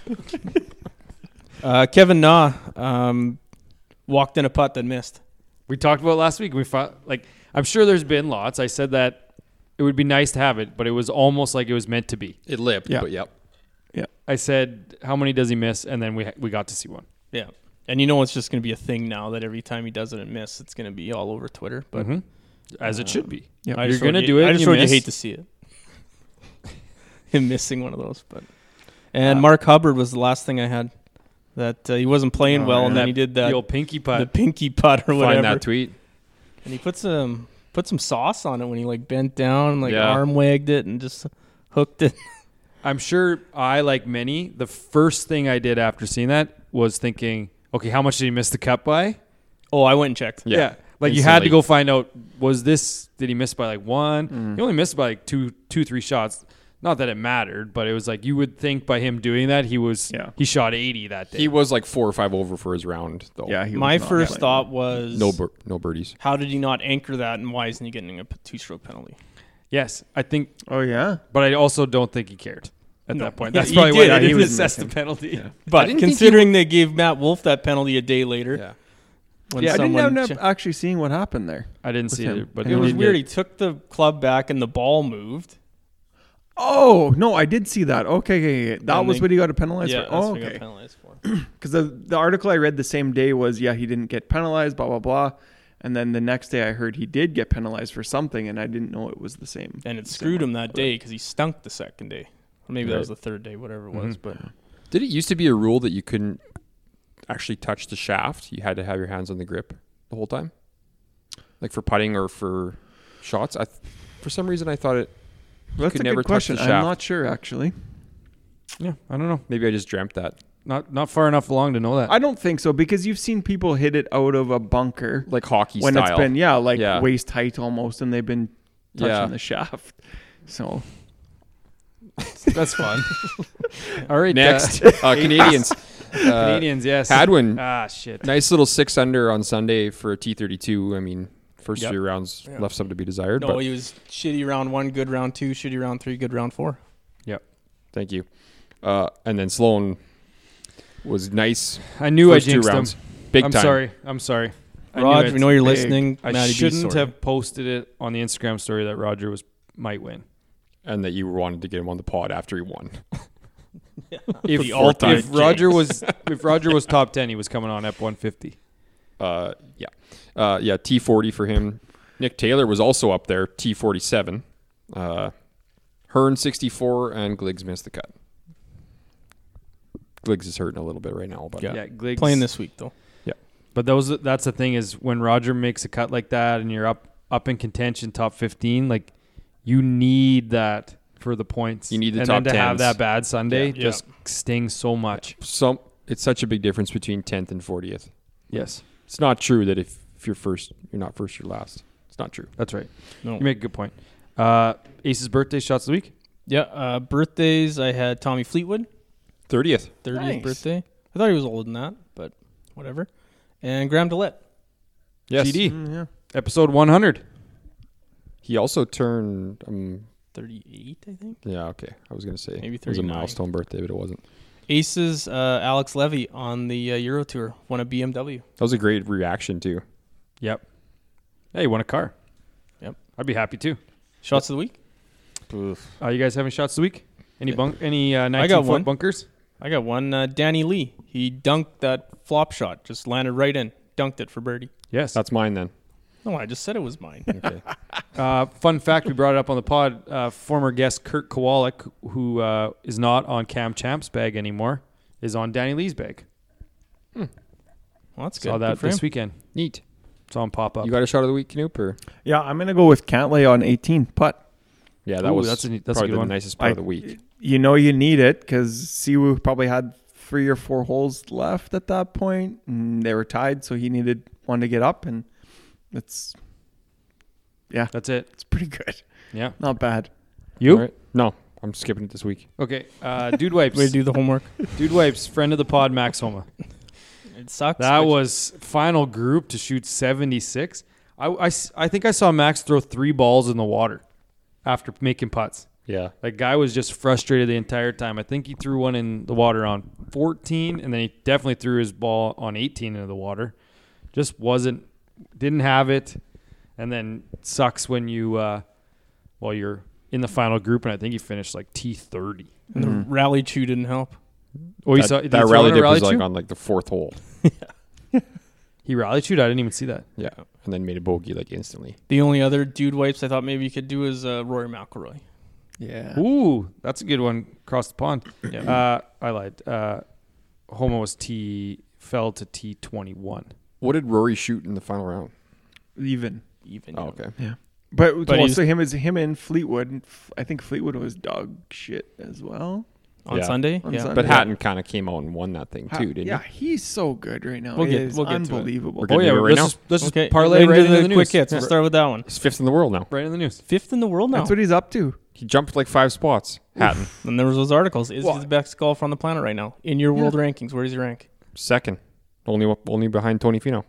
uh, Kevin Na um, walked in a putt that missed. We talked about it last week. We thought, like, I'm sure there's been lots. I said that it would be nice to have it, but it was almost like it was meant to be. It lipped, Yeah. but yep. I said, how many does he miss? And then we we got to see one. Yeah. And you know it's just going to be a thing now that every time he does it and miss, it's going to be all over Twitter. But Mhm. As it should be. Yep. I You're just gonna would- do it I and just you would miss. hate to see it. Him missing one of those, but And Uh, Mark Hubbard was the last thing I had. That uh, he wasn't playing Oh, well, yeah. and then he did that the old pinky the putt. pinky putt or whatever. Find that tweet. And he put some put some sauce on it when he like bent down, like Yeah. arm wagged it, and just hooked it. I'm sure I, like many, the first thing I did after seeing that was thinking, okay, how much did he miss the cut by? Oh, I went and checked. Yeah. Like you had to Instantly. go find out, was this, did he miss by like one? Mm. He only missed by like two, two, three shots. Not that it mattered, but it was like you would think by him doing that, he was, Yeah. he shot eighty that day. He was like four or five over for his round, though. Yeah, he My was not first playing. thought was, No, bir- no birdies. how did he not anchor that, and why isn't he getting a p- two-stroke penalty? Yes, I think, Oh yeah. but I also don't think he cared at No. that point. Yeah, That's he probably did. why Yeah, he he didn't was assess the missing. penalty. Yeah. But didn't think he considering they gave Matt Wolf that penalty a day later, Yeah. when Yeah, I didn't someone end up ch- actually seeing what happened there. I didn't With see him. it, but It it was did weird. get- He took the club back, and the ball moved. Oh no, I did see that. Okay, okay, okay. that And was they- what he got penalized yeah, for. that's Oh, what he got okay. penalized for. Because the the article I read the same day was yeah he didn't get penalized, blah blah blah, and then the next day I heard he did get penalized for something, and I didn't know it was the same. And it the same screwed one. him that day because he stunk the second day. Or maybe that Right. was the third day, whatever it was. Mhm. But Did it used to be a rule that you couldn't actually touch the shaft? You had to have your hands on the grip the whole time, like for putting or for shots. I, th- for some reason, I thought it. That's could a never good touch question. the I'm shaft. not sure actually. Yeah, I don't know. Maybe I just dreamt that. Not not far enough along to know that. I don't think so because you've seen people hit it out of a bunker Like hockey when style. it's been yeah like Yeah. waist height almost, and they've been touching Yeah. the shaft. So That's fun. All right, Next, uh, uh, Canadians. Uh, Canadians, yes. Hadwin, Ah, shit. nice little six under on Sunday for a T thirty-two. I mean, first Yep. three rounds Yeah. left some to be desired. no, but he was shitty round one, good round two, shitty round three, good round four. thank you. Uh, and then Sloan was nice. I knew first I two jinxed him. rounds. Big I'm time. sorry. I'm sorry. I knew Rod, it. we know you're big. listening. I Matty B, shouldn't sorry. have posted it on the Instagram story that Roger was might win. And that you wanted to get him on the pod after he won. If, The all-time if Roger jinx. was if Roger was top ten, he was coming on F one fifty. Uh, yeah. Uh, yeah, T forty for him. Nick Taylor was also up there, T forty-seven. Uh, Hearn sixty-four, and Gliggs missed the cut. Gliggs is hurting a little bit right now, but Yeah. Yeah, Gliggs. Playing this week, though. But those that's the thing is when Roger makes a cut like that and you're up up in contention, top fifteen, like you need that for the points. You need the and top then to have tens. that bad Sunday Yeah. just stings so much. some it's such a big difference between tenth and fortieth. Yes, It's not true that if, if you're first, you're not first, you're last. It's not true. that's right. No. You make a good point. Uh, Ace's birthday shots of the week. Yeah, uh, birthdays, I had Tommy Fleetwood, thirtieth. thirtieth Nice. birthday. I thought he was older than that, but whatever. And Graham DeLette. Yes. G D. mm, yeah. Episode one hundred. He also turned, um, thirty-eight, I think. yeah, okay. I was going to say Maybe it was a thirty-nine. milestone birthday, but it wasn't. Aces, uh, Alex Levy on the uh, Euro Tour won a B M W. That was a great reaction, too. Yep. Hey, you won a car. Yep. I'd be happy too. Shots of the week? Uh, you guys having shots of the week? Any Yeah. bunk? Any uh, got nineteen foot one. bunkers? I got one. Uh, Danny Lee. He dunked that flop shot. Just landed right in. Dunked it for birdie. Yes. That's mine then. No, I just said it was mine. Okay. Uh, fun fact: we brought it up on the pod. Uh, former guest Kurt Kowalik, who uh, is not on Cam Champ's bag anymore, is on Danny Lee's bag. Well, that's good. Saw Good that for this him. weekend. Neat. Saw him pop up. You got a shot of the week, Knoop? Or? Yeah, I'm gonna go with Cantlay on eighteen putt. Yeah, that Ooh, was that's a neat- that's a probably good the one. nicest part I- of the week. You know you need it because Siwoo probably had three or four holes left at that point, and they were tied, so he needed one to get up, and it's yeah, That's it. it's pretty good. Yeah. Not bad. You? All right. No, I'm skipping it this week. Okay. Uh, Dude Wipes. Way to do the homework. Dude Wipes, friend of the pod, Max Homa. It sucks. That but was final group to shoot seventy-six. I, I s- I think I saw Max throw three balls in the water after making putts. Yeah. That guy was just frustrated the entire time. I think he threw one in the water on fourteen, and then he definitely threw his ball on eighteen into the water. Just wasn't, didn't have it, and then sucks when you, uh, well, you're in the final group, and I think he finished like T thirty. And the rally chew didn't help. Oh, you that saw did that he throw rally in a dip was chew? like on like the fourth hole. He rally chewed. I didn't even see that. Yeah. And then made a bogey like instantly. The only other dude wipes I thought maybe you could do is uh, Rory McIlroy. Yeah. Ooh, that's a good one. Across the pond. Yeah. Uh, I lied. Uh, Homo was T fell to T twenty-one. What did Rory shoot in the final round? Even. Even. Oh, okay. Yeah. But, But well, he's- so him is him and Fleetwood. and F- I think Fleetwood was dog shit as well. On Yeah. Sunday? On yeah. Sunday. But Yeah. Hatton kind of came out and won that thing Ha- too, didn't yeah, he? he's so good right now. We'll It get- is we'll get to it. unbelievable. We're Oh Good yeah, to do it right let's now? just, let's Okay. just parlay right, into into the, the, quick news. hits. We'll start with that one. He's fifth in the world now. Right in the news. Fifth in the world now. That's what he's up to. He jumped like five spots. Hatton And there was those articles. Is Well- he the best golfer on the planet right now? In your world rankings, where does he rank? second, only only behind Tony Finau.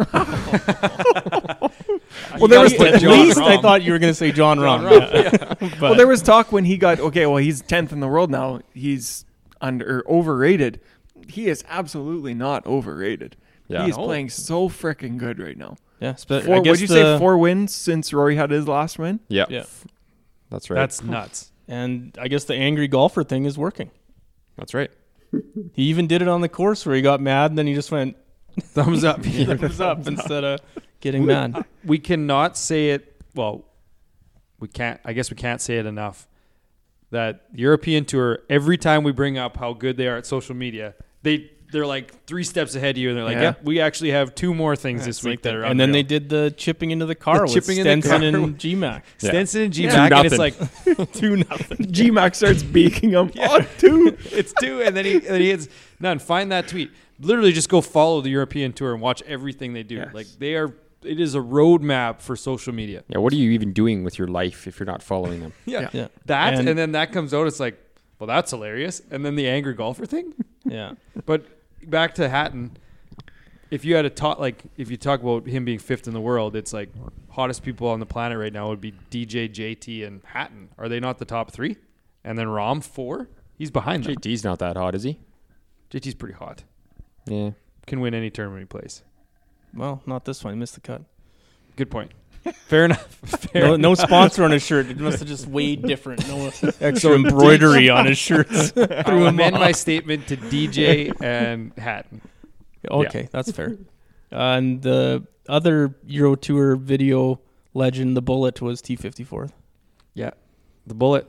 Well, there was at John least I Rahm. thought you were going to say John Rahm. Rahm, Yeah. But Well, there was talk when he got okay. Well, he's tenth in the world now. He's under overrated. He is absolutely not overrated. Yeah. he is No. playing so freaking good right now. yeah, spe- Four, I what guess did you the, say? Four wins since Rory had his last win. Yeah, Yeah. that's right. That's nuts. And I guess the angry golfer thing is working. that's right. He even did it on the course where he got mad and then he just went Thumbs up. thumbs up instead of getting mad. We cannot say it. Well, we can't. I guess we can't say it enough. That European Tour. Every time we bring up how good they are at social media, they they're like three steps ahead of you, and they're like, Yeah. "Yeah, we actually have two more things this It's week like that the- are." and then they unreal." did the chipping into the car The with chipping in the Stenson car and G Mac. Yeah. Stance and G Yeah. Mac, Two and it's nothing. like Two nothing. G Mac starts beaking him. Oh, dude. it's two, and then he and then he hits none. Find that tweet. Literally, just go follow the European Tour and watch everything they do. Yes. Like they are. It is a roadmap for social media. Yeah, what are you even doing with your life if you're not following them? Yeah, Yeah. that And- and, then that comes out. It's like, well, that's hilarious. And then the angry golfer thing. Yeah. But back to Hatton, if you had a talk, like if you talk about him being fifth in the world, it's like hottest people on the planet right now would be D J, J T, and Hatton. Are they not the top three? And then Rahm four. He's behind them. J T's not that hot, is he? J T's pretty hot. Yeah. Can win any tournament he plays. Well, not this one. He missed the cut. Good point. Fair enough. Fair No, enough. no sponsor on his shirt. It must have just weighed different. No extra embroidery on his shirts. I'll amend my statement to D J and Hatton. Okay, that's fair. Uh, and the other Euro Tour video legend, the Bullet, was T fifty-fourth. Yeah. The Bullet.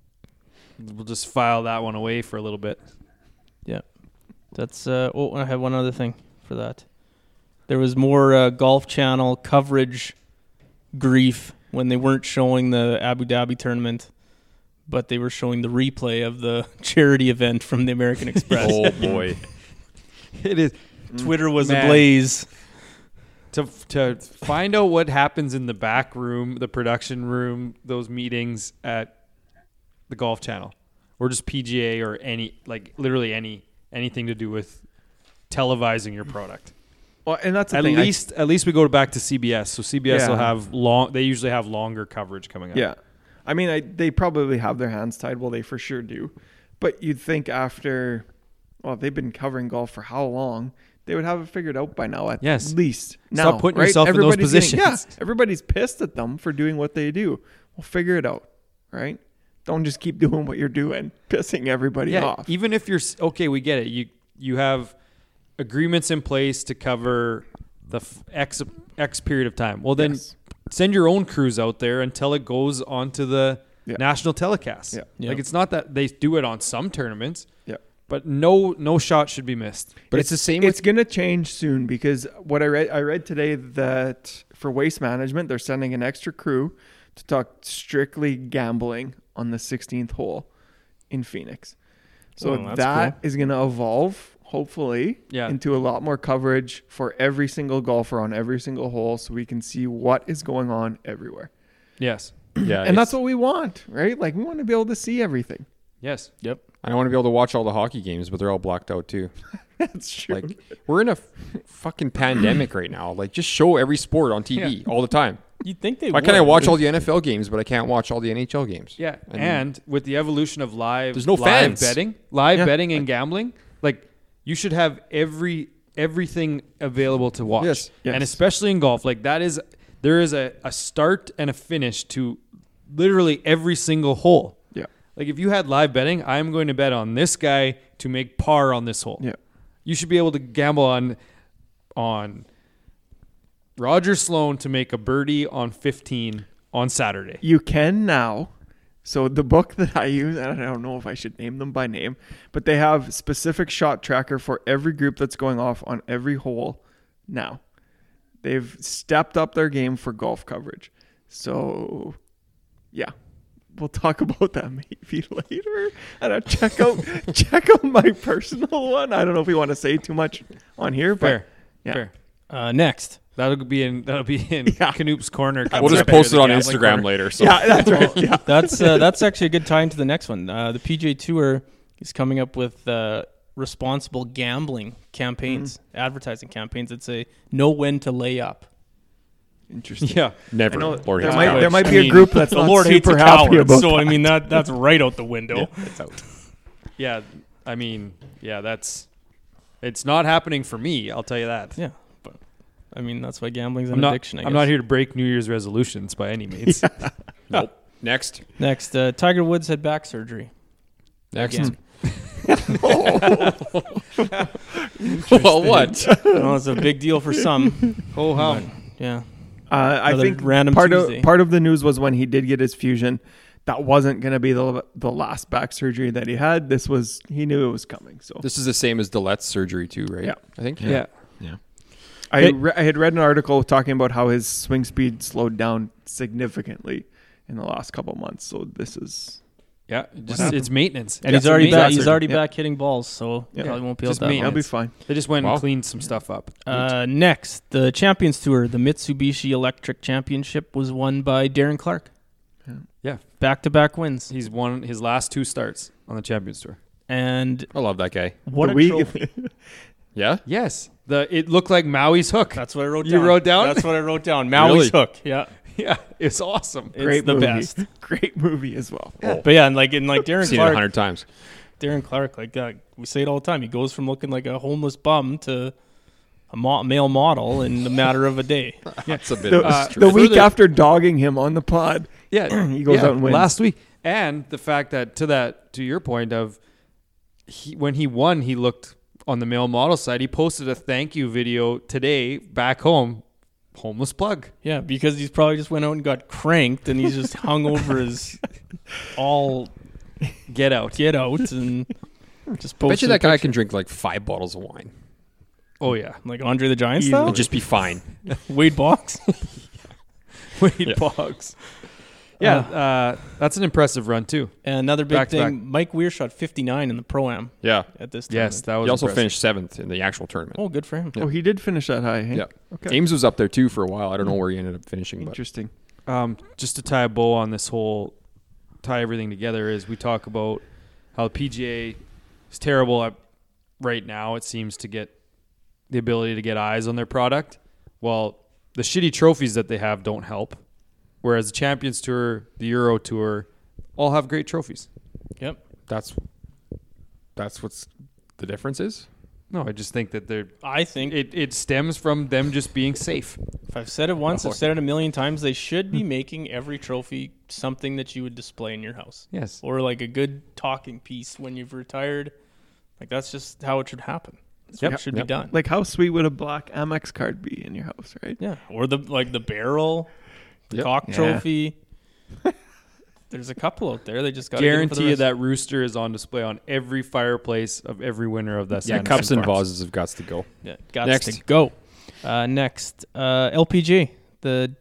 We'll just file that one away for a little bit. Yeah. That's, uh, oh, I have one other thing for that. There was more uh, Golf Channel coverage grief when they weren't showing the Abu Dhabi tournament, but they were showing the replay of the charity event from the American Express. Oh boy. It is. Twitter was Man. ablaze. To to find out what happens in the back room, the production room, those meetings at the Golf Channel, or just P G A or any like literally any anything to do with televising your product. Well, and that's the At thing. I- least at least we go back to C B S. So C B S will Yeah. have long. They usually have longer coverage coming up. Yeah. I mean, I, they probably have their hands tied. Well, they for sure do. But you'd think after, well, they've been covering golf for how long? They would have it figured out by now at Yes. least. Stop now, putting right? yourself in those Everybody's getting- positions. yeah, everybody's pissed at them for doing what they do. Well, figure it out, right? Don't just keep doing what you're doing, pissing everybody Yeah, off. even if you're s- okay, we get it. You you have agreements in place to cover the f- x x period of time. Well, then Yes. send your own crews out there until it goes onto the Yeah. national telecast. Yeah. Yeah. Like it's not that they do it on some tournaments, Yeah. but no no shot should be missed. But it's, the same It's with going to change soon because what I read, I read today that for waste management, they're sending an extra crew to talk strictly gambling on the sixteenth hole in Phoenix. So Oh, that's that cool. is going to evolve, hopefully, Yeah. into a lot more coverage for every single golfer on every single hole, so we can see what is going on everywhere. Yes. yeah, And that's it's- what we want, right? Like we want to be able to see everything. Yes. Yep. I want to be able to watch all the hockey games, but they're all blacked out too. That's true. Like we're in a f- fucking pandemic right now. Like just show every sport on T V Yeah. all the time. You'd think they Why would. can't I watch all the N F L games, but I can't watch all the N H L games? Yeah. And- And, with the evolution of live There's no live fans. betting, live Yeah. betting and gambling, like you should have every everything available to watch. Yes. Yes. And especially in golf, like that is there is a, a start and a finish to literally every single hole. Yeah. Like if you had live betting, I'm going to bet on this guy to make par on this hole. Yeah. You should be able to gamble on on Roger Sloan to make a birdie on fifteen on Saturday. You can now, So the book that I use, and I don't know if I should name them by name, but they have specific shot tracker for every group that's going off on every hole now. They've stepped up their game for golf coverage. So, yeah. We'll talk about that maybe later. I don't check out check out my personal one. I don't know if we want to say too much on here, but Fair. yeah. Fair. Uh, next. That'll be in that'll be in Yeah. Canoop's corner. We'll just post it on Instagram later. So Yeah, that's right. Yeah. That's uh, that's actually a good tie into the next one. Uh, the P G A Tour is coming up with uh, responsible gambling campaigns, Mm-hmm. advertising campaigns that say know when to lay up. Interesting. Yeah. never. I know Lord there hates might, cowards. there might I be mean, a group that's the not Lord hates super a happy coward, about so that. I mean that that's right out the window. Yeah, it's out. Yeah. I mean, yeah, that's it's not happening for me, I'll tell you that. Yeah, but I mean that's why gambling's an I'm not addiction. I guess. I'm not here to break New Year's resolutions by any means. Nope. Next. Next, uh, Tiger Woods had back surgery. Next. Again. Well, what? Well, it's a big deal for some. Oh, how? but, yeah. Uh, I Another think random part Tuesday. of part of the news was when he did get his fusion, that wasn't going to be the the last back surgery that he had. This was he knew it was coming. So This is the same as Dillette's surgery too, right? Yeah. I think. Yeah. I Hey. re- I had read an article talking about how his swing speed slowed down significantly in the last couple months. So this is Yeah. Just happened? it's maintenance. And he's It's already maintenance. back. He's surgery. already Yeah. back hitting balls, so Yeah. probably won't be Just able to. that'll be maintenance. fine. They just went Wow. and cleaned some stuff up. Uh, next, the Champions Tour, the Mitsubishi Electric Championship, was won by Darren Clark. Yeah. Back-to-back wins, He's won his last two starts on the Champions Tour. and I love that guy. what The a week- trophy! Yeah. Yes. The it looked like Maui's hook. That's what I wrote You down. wrote down? That's what I wrote down. Maui's Really? hook. Yeah, Yeah. It's awesome. it's Great the movie. best. Great movie as well. But yeah, and like and like Darren I've seen it a Clark, hundred times. Darren Clark, like uh, we say it all the time. He goes from looking like a homeless bum to a mo- male model in the matter of a day. That's a bit The, of Uh, a the week further- after dogging him on the pod, Yeah. he goes yeah, out and wins. last week. And the fact that to that to your point of he when he won, he looked on the male model side. He posted a thank you video today back home. Homeless plug. Yeah, because he's probably just went out and got cranked, and he's just hung over his all Get out. get out and just I posted bet you a that guy picture. can drink like five bottles of wine Oh yeah. like Andre the Giant Easily. style. and just be fine. Wade Boggs. Wade Yeah. Boggs. Yeah, uh, that's an impressive run too. And another big Back to thing, Mike Weir shot fifty-nine in the Pro-Am Yeah. at this Yes, tournament. that was He also impressive. finished seventh in the actual tournament. Oh, good for him. Oh, he did finish that high. Hey? Yeah. Okay. Ames was up there too for a while. I don't know where he ended up finishing, but Interesting. Um, just to tie a bow on this whole, tie everything together is we talk about how the P G A is terrible at, right now. It seems to get the ability to get eyes on their product. Well, the shitty trophies that they have don't help. Whereas the Champions Tour, the Euro Tour, all have great trophies. Yep. that's that's what's the difference is. No, I just think that they're I think it, it stems from them just being safe. if I've said it once, I've said it a million times. They should be making every trophy something that you would display in your house, Yes. or like a good talking piece when you've retired. Like that's just how it should happen. That's what Yep. should Yep. be done. Like, how sweet would a black Amex card be in your house, right? Yeah, or the like the barrel, the Yep. cock Yeah. trophy. There's a couple out there. They just got Guarantee you that rooster is on display on every fireplace of every winner of that. Yeah, Sanderson cups and Farms. vases have got to go. Yeah, got Next. to go. Uh, next, uh, L P G A, the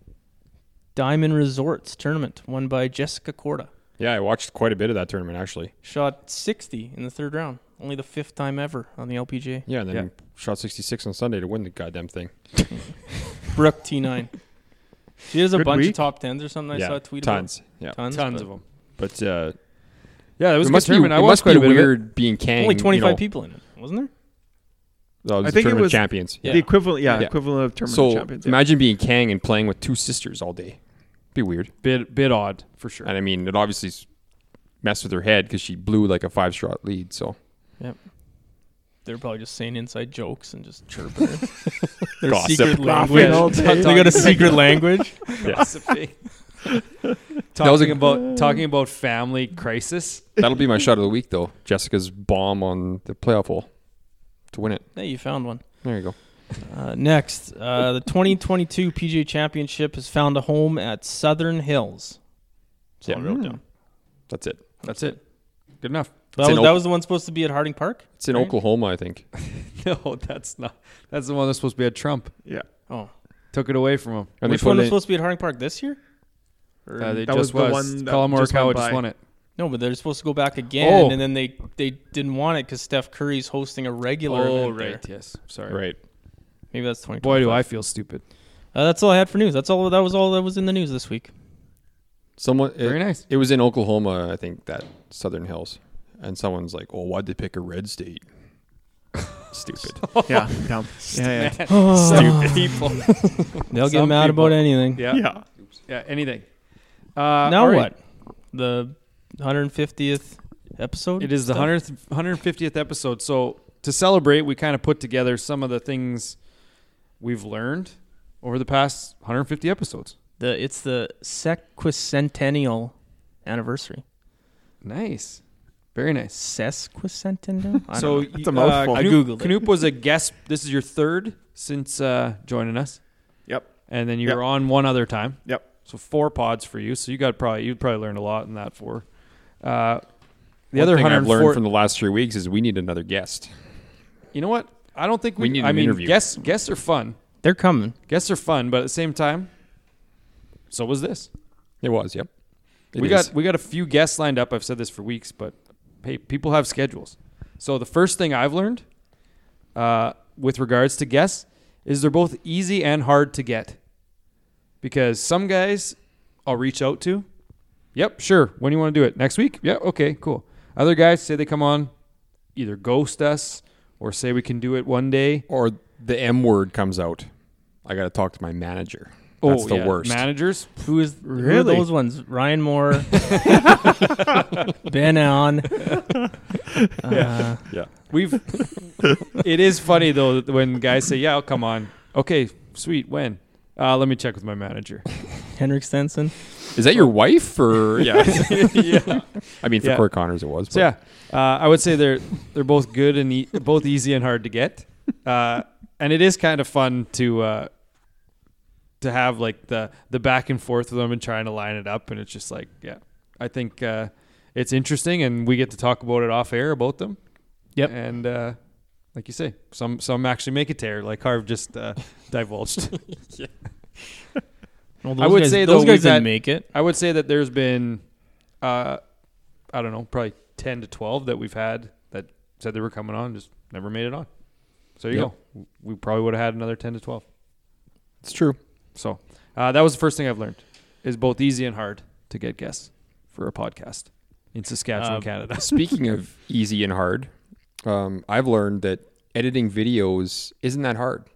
Diamond Resorts tournament, won by Jessica Korda. Yeah, I watched quite a bit of that tournament actually. Shot sixty in the third round. Only the fifth time ever on the L P G A. Yeah, and then Yeah. shot sixty-six on Sunday to win the goddamn thing. Brooke T nine. She has a Good bunch week. of top tens or something. I yeah, saw a tweet tons. Yeah, about. Tons. Tons but of them. but uh, Yeah, it was it a must good be tournament. I it watched must quite be a bit of it. weird being Kang. Only twenty-five you know, people in it, wasn't there? Oh, it was I the think it tournament was- champions. Yeah. The equivalent, yeah, Yeah. equivalent of tournament So champions. Yeah. imagine being Kang and playing with two sisters all day. Be weird. Bit bit odd for sure. And I mean, it obviously s- messed with her head because she blew like a five-shot lead. So They're probably just saying inside jokes and just chirping her. Their Gossip. secret Laughing language. all day. They got a secret language. Gossiping. was talking a- about talking about family crisis. that'll be my shot of the week, though. Jessica's bomb on the playoff hole to win it. Hey, you found one. There you go. Uh, next, uh, the twenty twenty-two P G A Championship has found a home at Southern Hills. That's all Yeah. I wrote down. That's it. That's it. Good enough. That It's was, in that Oak- was the one supposed to be at Harding Park? It's in Right? Oklahoma, I think. No, that's not. That's the one that's supposed to be at Trump. Yeah. Oh. Took it away from him. And Which they put one it was in- supposed to be at Harding Park this year? Or- Uh, they That just was the was. one that Colin just Morikawa went just by. won it. no, but they're supposed to go back again, Oh. and then they, they didn't want it because Steph Curry's hosting a regular Oh, event right. there. Yes. Sorry. Right. Maybe that's twenty Boy, twenty-five. do I feel stupid. Uh, that's all I had for news. That's all. That was all that was in the news this week. Someone. Very it, nice. It was in Oklahoma, I think, that Southern Hills. And someone's like, "Oh, why'd they pick a red state?" Stupid. Yeah. Dumb. Yeah. Stupid people. They'll get Some mad people- about anything. Yeah. Yeah. Yeah. Yeah. Anything. Uh, Now all right. what? The one hundred fiftieth episode. It is the stuff? one hundredth, one hundred fiftieth episode. So to celebrate, we kind of put together some of the things we've learned over the past one hundred fifty episodes. The it's the sesquicentennial anniversary. Nice. Very nice. Sesquicentennial. I So don't know. That's a uh, mouthful. I Knoop, Googled it. Knoop was a guest. This is your third since uh, joining us, Yep. and then you Yep. were on one other time. Yep. So four pods for you. So you got probably you probably learned a lot in that four. Uh, the One other thing one I've hundred learned four. from the last three weeks is we need another guest. You know what? I don't think we. We need I an mean, interview. guests guests are fun. They're coming. Guests are fun, but at the same time, so was this. It was, yep. It we is. got we got a few guests lined up. I've said this for weeks, but hey, people have schedules. So the first thing I've learned, uh, with regards to guests, is they're both easy and hard to get. Because some guys I'll reach out to. Yep, sure. When do you want to do it? Next week? Yeah, okay, cool. Other guys say they come on, either ghost us or say we can do it one day. Or the M word comes out. I got to talk to my manager. That's oh, the yeah. worst. Managers. Who is who are Really? those ones? Ryan Moore, Ben On. Uh, yeah. We've. It is funny though when guys say, "Yeah, I'll come on." Okay, sweet. When? Uh, let me check with my manager. Henrik Stenson. Is that your wife or yeah? Yeah. I mean, for Yeah. Court Connors, it was. So yeah, uh, I would say they're they're both good and e- both easy and hard to get, uh, and it is kind of fun to uh, to have like the the back and forth with them and trying to line it up, and it's just like yeah, I think uh, it's interesting, and we get to talk about it off air about them. Yep. And uh, like you say, some some actually make it tear, like Harv just uh, divulged. Well, I would guys, say, those though, guys we've didn't had- make it. I would say that there's been, uh, I don't know, probably ten to twelve that we've had that said they were coming on, just never made it on. So there you Yep. go. We probably would have had another ten to twelve. It's true. So uh, that was the first thing I've learned is both easy and hard to get guests for a podcast in Saskatchewan, Um, Canada. Speaking of easy and hard, um, I've learned that editing videos isn't that hard.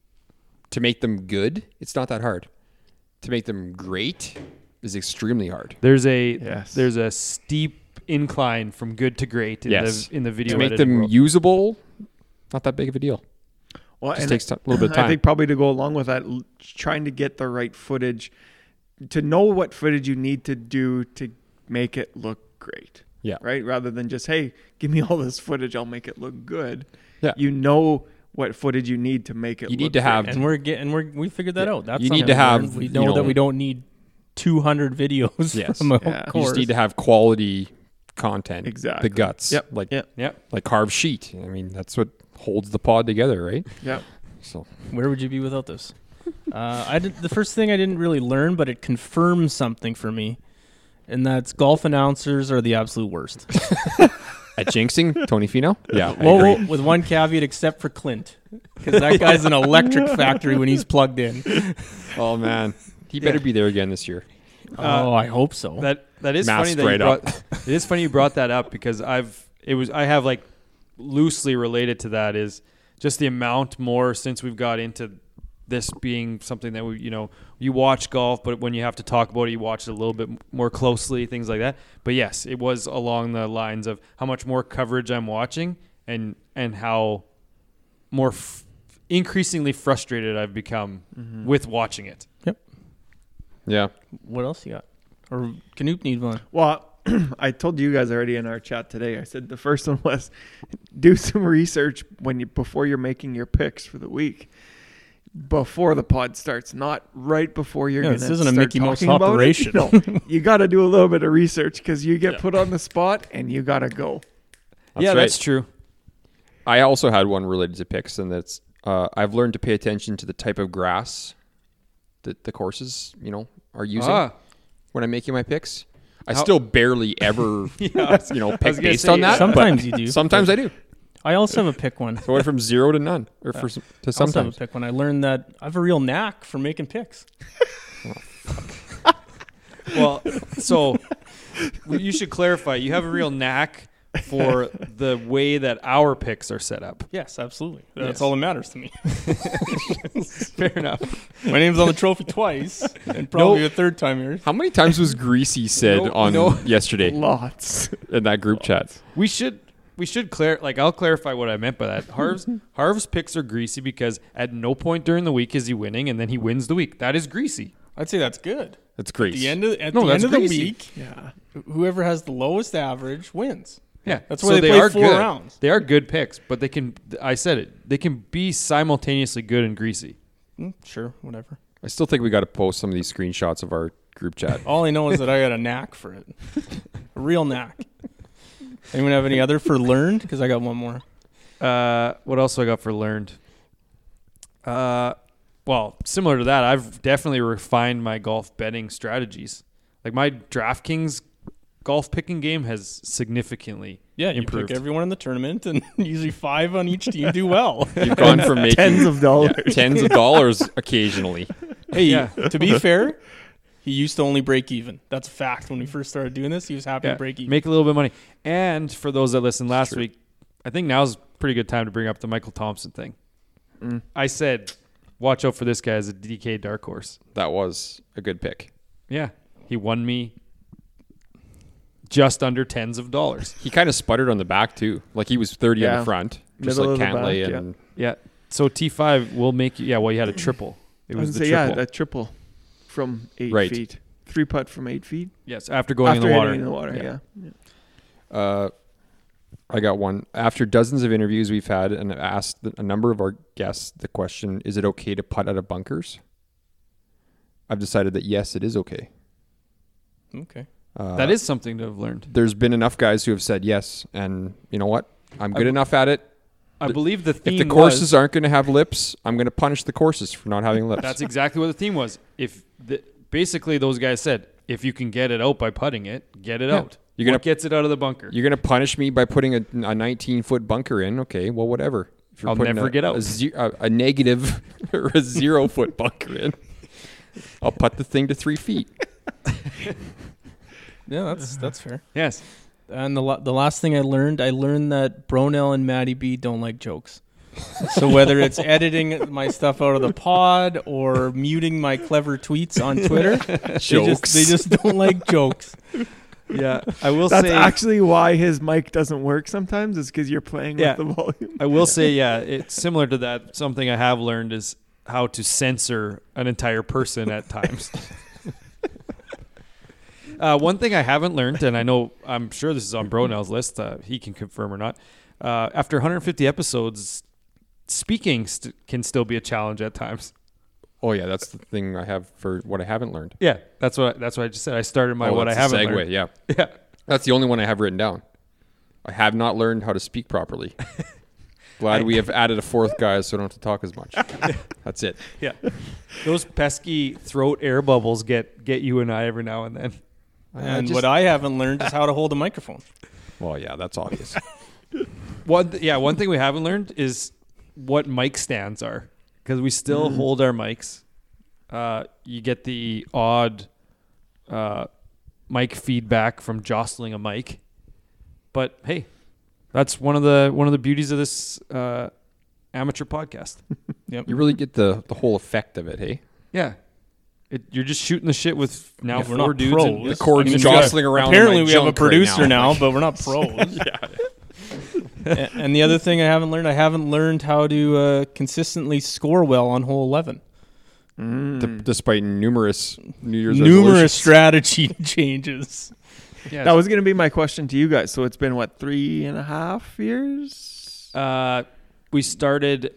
To make them good, it's not that hard. To make them great is extremely hard. There's a Yes. there's a steep incline from good to great in Yes. the in the video To make editing them world. usable, not that big of a deal. Well, Just and takes ti- a little bit of time. I think probably to go along with that, l- trying to get the right footage, to know what footage you need to do to make it look great. Yeah. Right. Rather than just, hey, give me all this footage, I'll make it look good. Yeah. You know what footage you need to make it. You look need to have- And we're getting we're we figured that Yeah. out. That's You need something to we have, learned. We you know, that know- we don't need two hundred videos Yes. from a Yeah. You You course. just need to have quality content. Exactly. The guts. Yep. Like Yep. Yep. like carved sheet. I mean, that's what holds the pod together, right? Yeah. So Where would you be without this? Uh, I did the first thing I didn't really learn, but it confirms something for me, and that's golf announcers are the absolute worst. at jinxing, Tony Fino? Yeah. I Well, agree. well, with one caveat, except for Clint, because that guy's an electric factory when he's plugged in. Oh man. He better Yeah. be there again this year. oh, I hope so. That that is Masked funny that you right brought. up. It is funny you brought that up because I've it was I have like loosely related to that is just the amount more since we've got into this being something that we you know you watch golf, but when you have to talk about it, you watch it a little bit more closely, things like that. But yes, it was along the lines of how much more coverage I'm watching and and how more f- increasingly frustrated I've become with watching it. Yeah. What else you got? Or Canoop need one? Well, I told you guys already in our chat today. I said the first one was do some research when you before you're making your picks for the week. before the pod starts, not right before you're Yeah, going this to isn't a start Mickey Mouse talking about operation. it. No, you got to do a little bit of research because you get Yeah. put on the spot and you got to go. That's yeah, right. that's true. I also had one related to picks, and that's uh, I've learned to pay attention to the type of grass that the courses, you know, are using Ah, when I'm making my picks. I How- still barely ever, Yeah. you know, I pick was gonna based say, on that. Sometimes but you do. Sometimes I do. I also have a pick one. So I went from zero to none, or for some, to I also have a sometimes. pick one. I learned that I have a real knack for making picks. well, so you should clarify. You have a real knack for the way that our picks are set up. Yes, absolutely. That's Yes. all that matters to me. Fair enough. My name's on the trophy twice, and probably a third time here. How many times was Greasy said No, on no. yesterday Lots. in that group chat? We should we should clear like I'll clarify what I meant by that. Harv's Harv's picks are greasy because at no point during the week is he winning, and then he wins the week. That is greasy. I'd say that's good. That's At great. the end of, at No, the, that's end of the greasy. week, Yeah. whoever has the lowest average wins. Yeah, That's why they play four rounds. They are good picks, but they can. I said it. They can be simultaneously good and greasy. Mm, sure, whatever. I still think we got to post some of these screenshots of our group chat. All I know is that I got a knack for it. A real knack. Anyone have any other for learned? Because I got one more. Uh, what else do I got for learned? Uh, well, similar to that, I've definitely refined my golf betting strategies. Like my DraftKings golf picking game has significantally Yeah, you improved. pick everyone in the tournament, and usually five on each team do well. You've gone from making Tens of dollars. yeah, tens of dollars occasionally. Hey, Yeah. to be fair, he used to only break even. That's a fact. When we first started doing this, he was happy Yeah, to break even. make a little bit of money. And for those that listened last True. week, I think now's a pretty good time to bring up the Michael Thompson thing. Mm. I said, watch out for this guy as a D K dark horse. That was a good pick. Yeah, he won me just under tens of dollars. He kind of sputtered on the back too. Like he was thirty in Yeah. the front, just Middle like of the Cantlay back, and Yeah. So T five will make you. Yeah. Well, you had a triple. It I was was the say, yeah, triple. that triple from eight Right. feet. Three putt from eight feet. yes. After going After in the water. hitting in the water, Yeah. yeah. Uh, I got one. After dozens of interviews we've had and asked a number of our guests the question, is it okay to putt out of bunkers? I've decided that yes, it is okay. Okay. Uh, That is something to have learned. There's been enough guys who have said yes, and you know what? I'm good I- enough at it. I believe the theme If the courses was, aren't going to have lips, I'm going to punish the courses for not having lips. That's exactly what the theme was. If the, basically those guys said, if you can get it out by putting it, get it Yeah. out. You're What gonna- gets it out of the bunker? You're going to punish me by putting a, a nineteen foot bunker in. Okay, well, whatever. If you're I'll putting never a, get out. A, ze- a, a negative or a zero foot bunker in, I'll putt the thing to three feet. Yeah, that's that's fair. Yes. And the la- the last thing I learned, I learned that Bronell and Matty B don't like jokes. So whether it's editing my stuff out of the pod or muting my clever tweets on Twitter, they just, Jokes. they just don't like jokes. Yeah. I will That's say. actually why his mic doesn't work sometimes, is because you're playing Yeah. with the volume. I will say, yeah, it's similar to that. Something I have learned is how to censor an entire person at times. uh, one thing I haven't learned, and I know I'm sure this is on Bronell's list, uh, he can confirm or not. Uh, after one hundred fifty episodes, speaking st- can still be a challenge at times. Oh yeah, that's the thing I have for what I haven't learned. Yeah, that's what that's what I just said. I started my oh, what I that's a haven't segue, learned. Yeah, Yeah, that's the only one I have written down. I have not learned how to speak properly. Glad we have added a fourth guy, so I don't have to talk as much. That's it. yeah. Those pesky throat air bubbles get get you and I every now and then. And just- what I haven't learned is how to hold a microphone. Well, yeah, that's obvious. One, th- yeah, one thing we haven't learned is what mic stands are, because we still Mm. hold our mics. Uh, you get the odd uh, mic feedback from jostling a mic, but hey, that's one of the one of the beauties of this uh, amateur podcast. Yep. You really get the the whole effect of it, hey? Yeah, it, you're just shooting the shit with now Yeah, four we're not dudes. pros. And, The cords I mean, jostling we have- around. Apparently, in my we have a junk right producer now. now, but we're not pros. A- And the other thing I haven't learned, I haven't learned how to uh, consistently score well on hole eleven. D- despite numerous New Year's Numerous resolutions. strategy changes. yeah, That was going to be my question to you guys. So it's been, what, three and a half years? Uh, we started at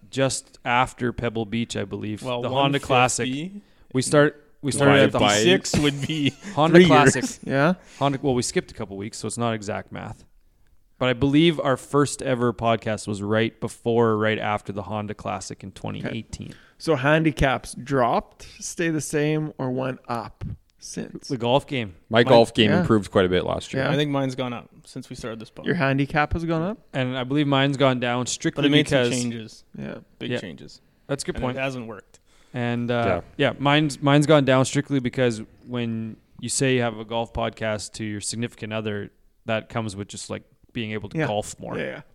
just after Pebble Beach, I believe. Well, the Honda one Classic. fifty We start. We started at the Divided by- Six would be Honda three Classic. years. Yeah. Honda. Well, we skipped a couple weeks, so it's not exact math. But I believe our first ever podcast was right before, or right after the Honda Classic in twenty eighteen. So handicaps dropped, stay the same, or went up since? The golf game. My golf game yeah. improved quite a bit last year. Yeah. I think mine's gone up since we started this podcast. Your handicap has gone up? And I believe mine's gone down strictly But it made because some changes, Yeah. big Yeah. changes. that's a good And point. it hasn't worked. And uh, yeah. mine's mine's gone down strictly because when you say you have a golf podcast to your significant other, that comes with just like being able to Yeah. golf more. Yeah, yeah.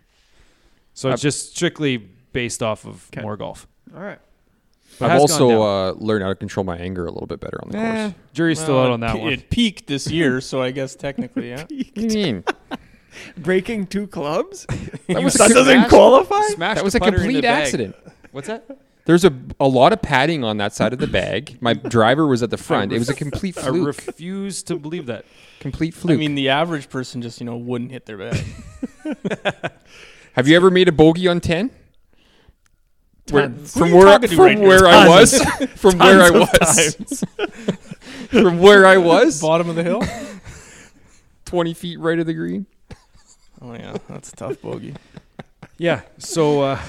So it's just strictly based off of 'Kay. more golf. All right. But it I've has gone also down. uh, learned how to control my anger a little bit better on the Eh, course. jury's still Well, out it on that pe- one. It peaked this year, so I guess technically, yeah. What do you mean? Breaking two clubs? That was that a doesn't smash- qualify? Smashed That was the a putter in the complete bag. accident. What's that? There's a a lot of padding on that side of the bag. My driver was at the front. It was a complete I fluke. refuse to believe that. complete I fluke. mean, the average person just, you know, wouldn't hit their bag. Have you ever made a bogey on ten? Where, Tons. from Who are you where, talking to from right now? where I was, Tons. from where I Tons of was, from where I was, Bottom of the hill? twenty feet right of the green. Oh, yeah. That's a tough bogey. Yeah. So uh,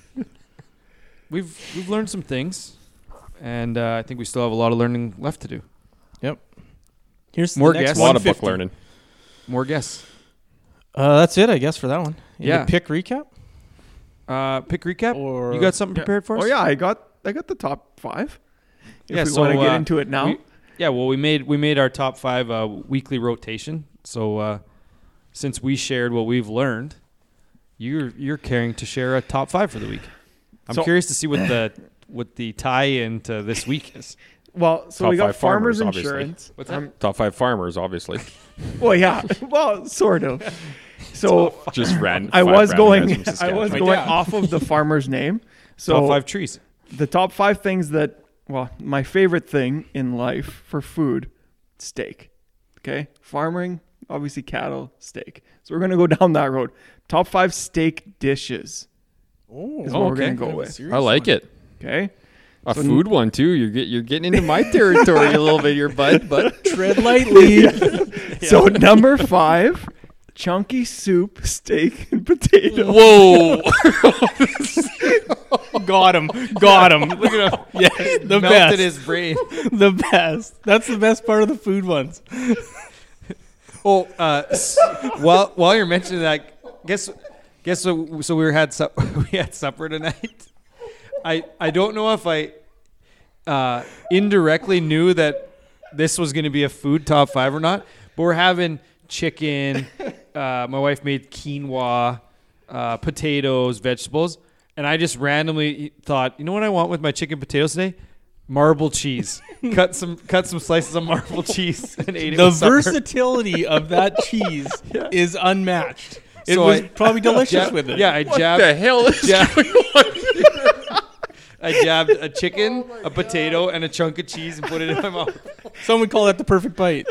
we've we've learned some things, and uh, I think we still have a lot of learning left to do. Yep. Here's More the next guests. A lot of one book fifty. learning. More guests. Uh, that's it, I guess, for that one. You Yeah. have a pick recap? Uh, pick recap. Or You got something Yeah. prepared for us? Oh yeah, I got I got the top five. If Yeah, we so, want to get uh, into it now. we- Yeah. Well, we made we made our top five uh, weekly rotation. So uh, since we shared what we've learned, you're you're caring to share a top five for the week. I'm So- curious to see what the what the tie-in to this week is. well, so Top we got five farmers, farmers, obviously. insurance. What's that? Um, Top five farmers, obviously. well, yeah. Well, sort of. So Just ran. I five was random going guys from I was Saskatchewan. My going dad. off of the farmer's name. So top five trees. the top five things that, well, my favorite thing in life for food, steak. Okay, farming, obviously cattle, steak. So we're gonna go down that road. Top five steak dishes Oh, is what we're okay. gonna go with. I like it. Okay, A So- food one too. You're get, you're getting into my territory a little bit, here, bud. But Tread lightly. so number five, chunky soup, steak, and potato. whoa, Got him. Got him. Look at him. Yeah, the Melted best. his brain. The best. That's the best part of the food ones. Oh, uh, s- while while you're mentioning that, guess guess so. So we were had sup- we had supper tonight. I I don't know if I uh, indirectly knew that this was going to be a food top five or not, but we're having chicken. Uh, my wife made quinoa, uh, potatoes, vegetables, and I just randomly thought, you know what I want with my chicken potatoes today? Marble cheese. cut some cut some slices of marble cheese and ate it. The with supper. versatility of that cheese is unmatched. It So was I- probably delicious Ja- with it. Yeah, I what jabbed. the hell is Ja- going on? I jabbed a chicken, a potato, and a chunk of cheese and put it in my mouth. Some would call that the perfect bite.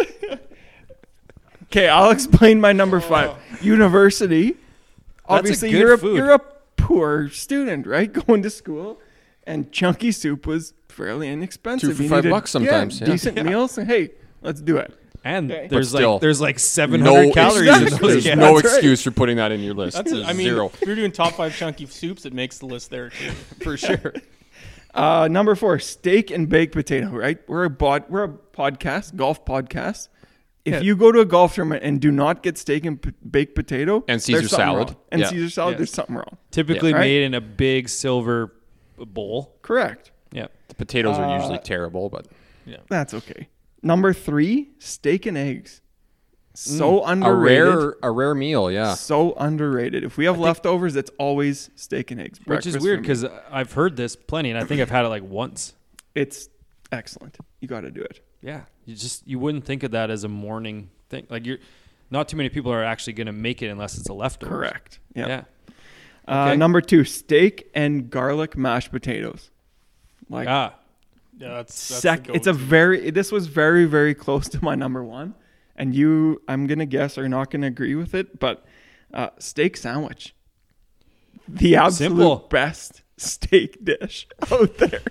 Okay, I'll explain my number five. University. Oh. a Obviously, good you're a, food. you're a poor student, right? Going to school, and chunky soup was fairly inexpensive. Two for You five needed- bucks sometimes, Yeah, yeah. decent meals. Hey, let's do it. And Okay. there's But still, like there's like seven hundred No calories excuse. in those. There's Yeah. no That's right. excuse for putting that in your list. That's. There's I mean, zero. if you're doing top five chunky soups, it makes the list there too. for sure. Uh, number four, steak and baked potato. Right? We're a bod, We're a podcast, golf podcast. If Yeah. you go to a golf tournament and do not get steak and p- baked potato And Caesar there's something salad. wrong. and Yeah. Caesar salad, Yes. there's something wrong. Typically Yeah. Right? made in a big silver bowl. Correct. Yeah. The potatoes are Uh, usually terrible, but That's okay. Number three, steak and eggs. So a underrated. rare a rare meal. Yeah. So underrated. If we have leftovers, it's always steak and eggs. Which is Breakfast weird for me. because I've heard this plenty, and I think I've had it like once. it's excellent. You got to do it. Yeah, you just you wouldn't think of that as a morning thing. Like you're, not too many people are actually going to make it unless it's a leftover. Correct. Yeah. Yeah. Uh, Okay. number two, steak and garlic mashed potatoes. Like Ah, Yeah, that's, that's sec. the It's a go-to. very. This was very very close to my number one, and you, I'm gonna guess, are not gonna agree with it. But uh, steak sandwich. the absolute Simple. best steak dish out there.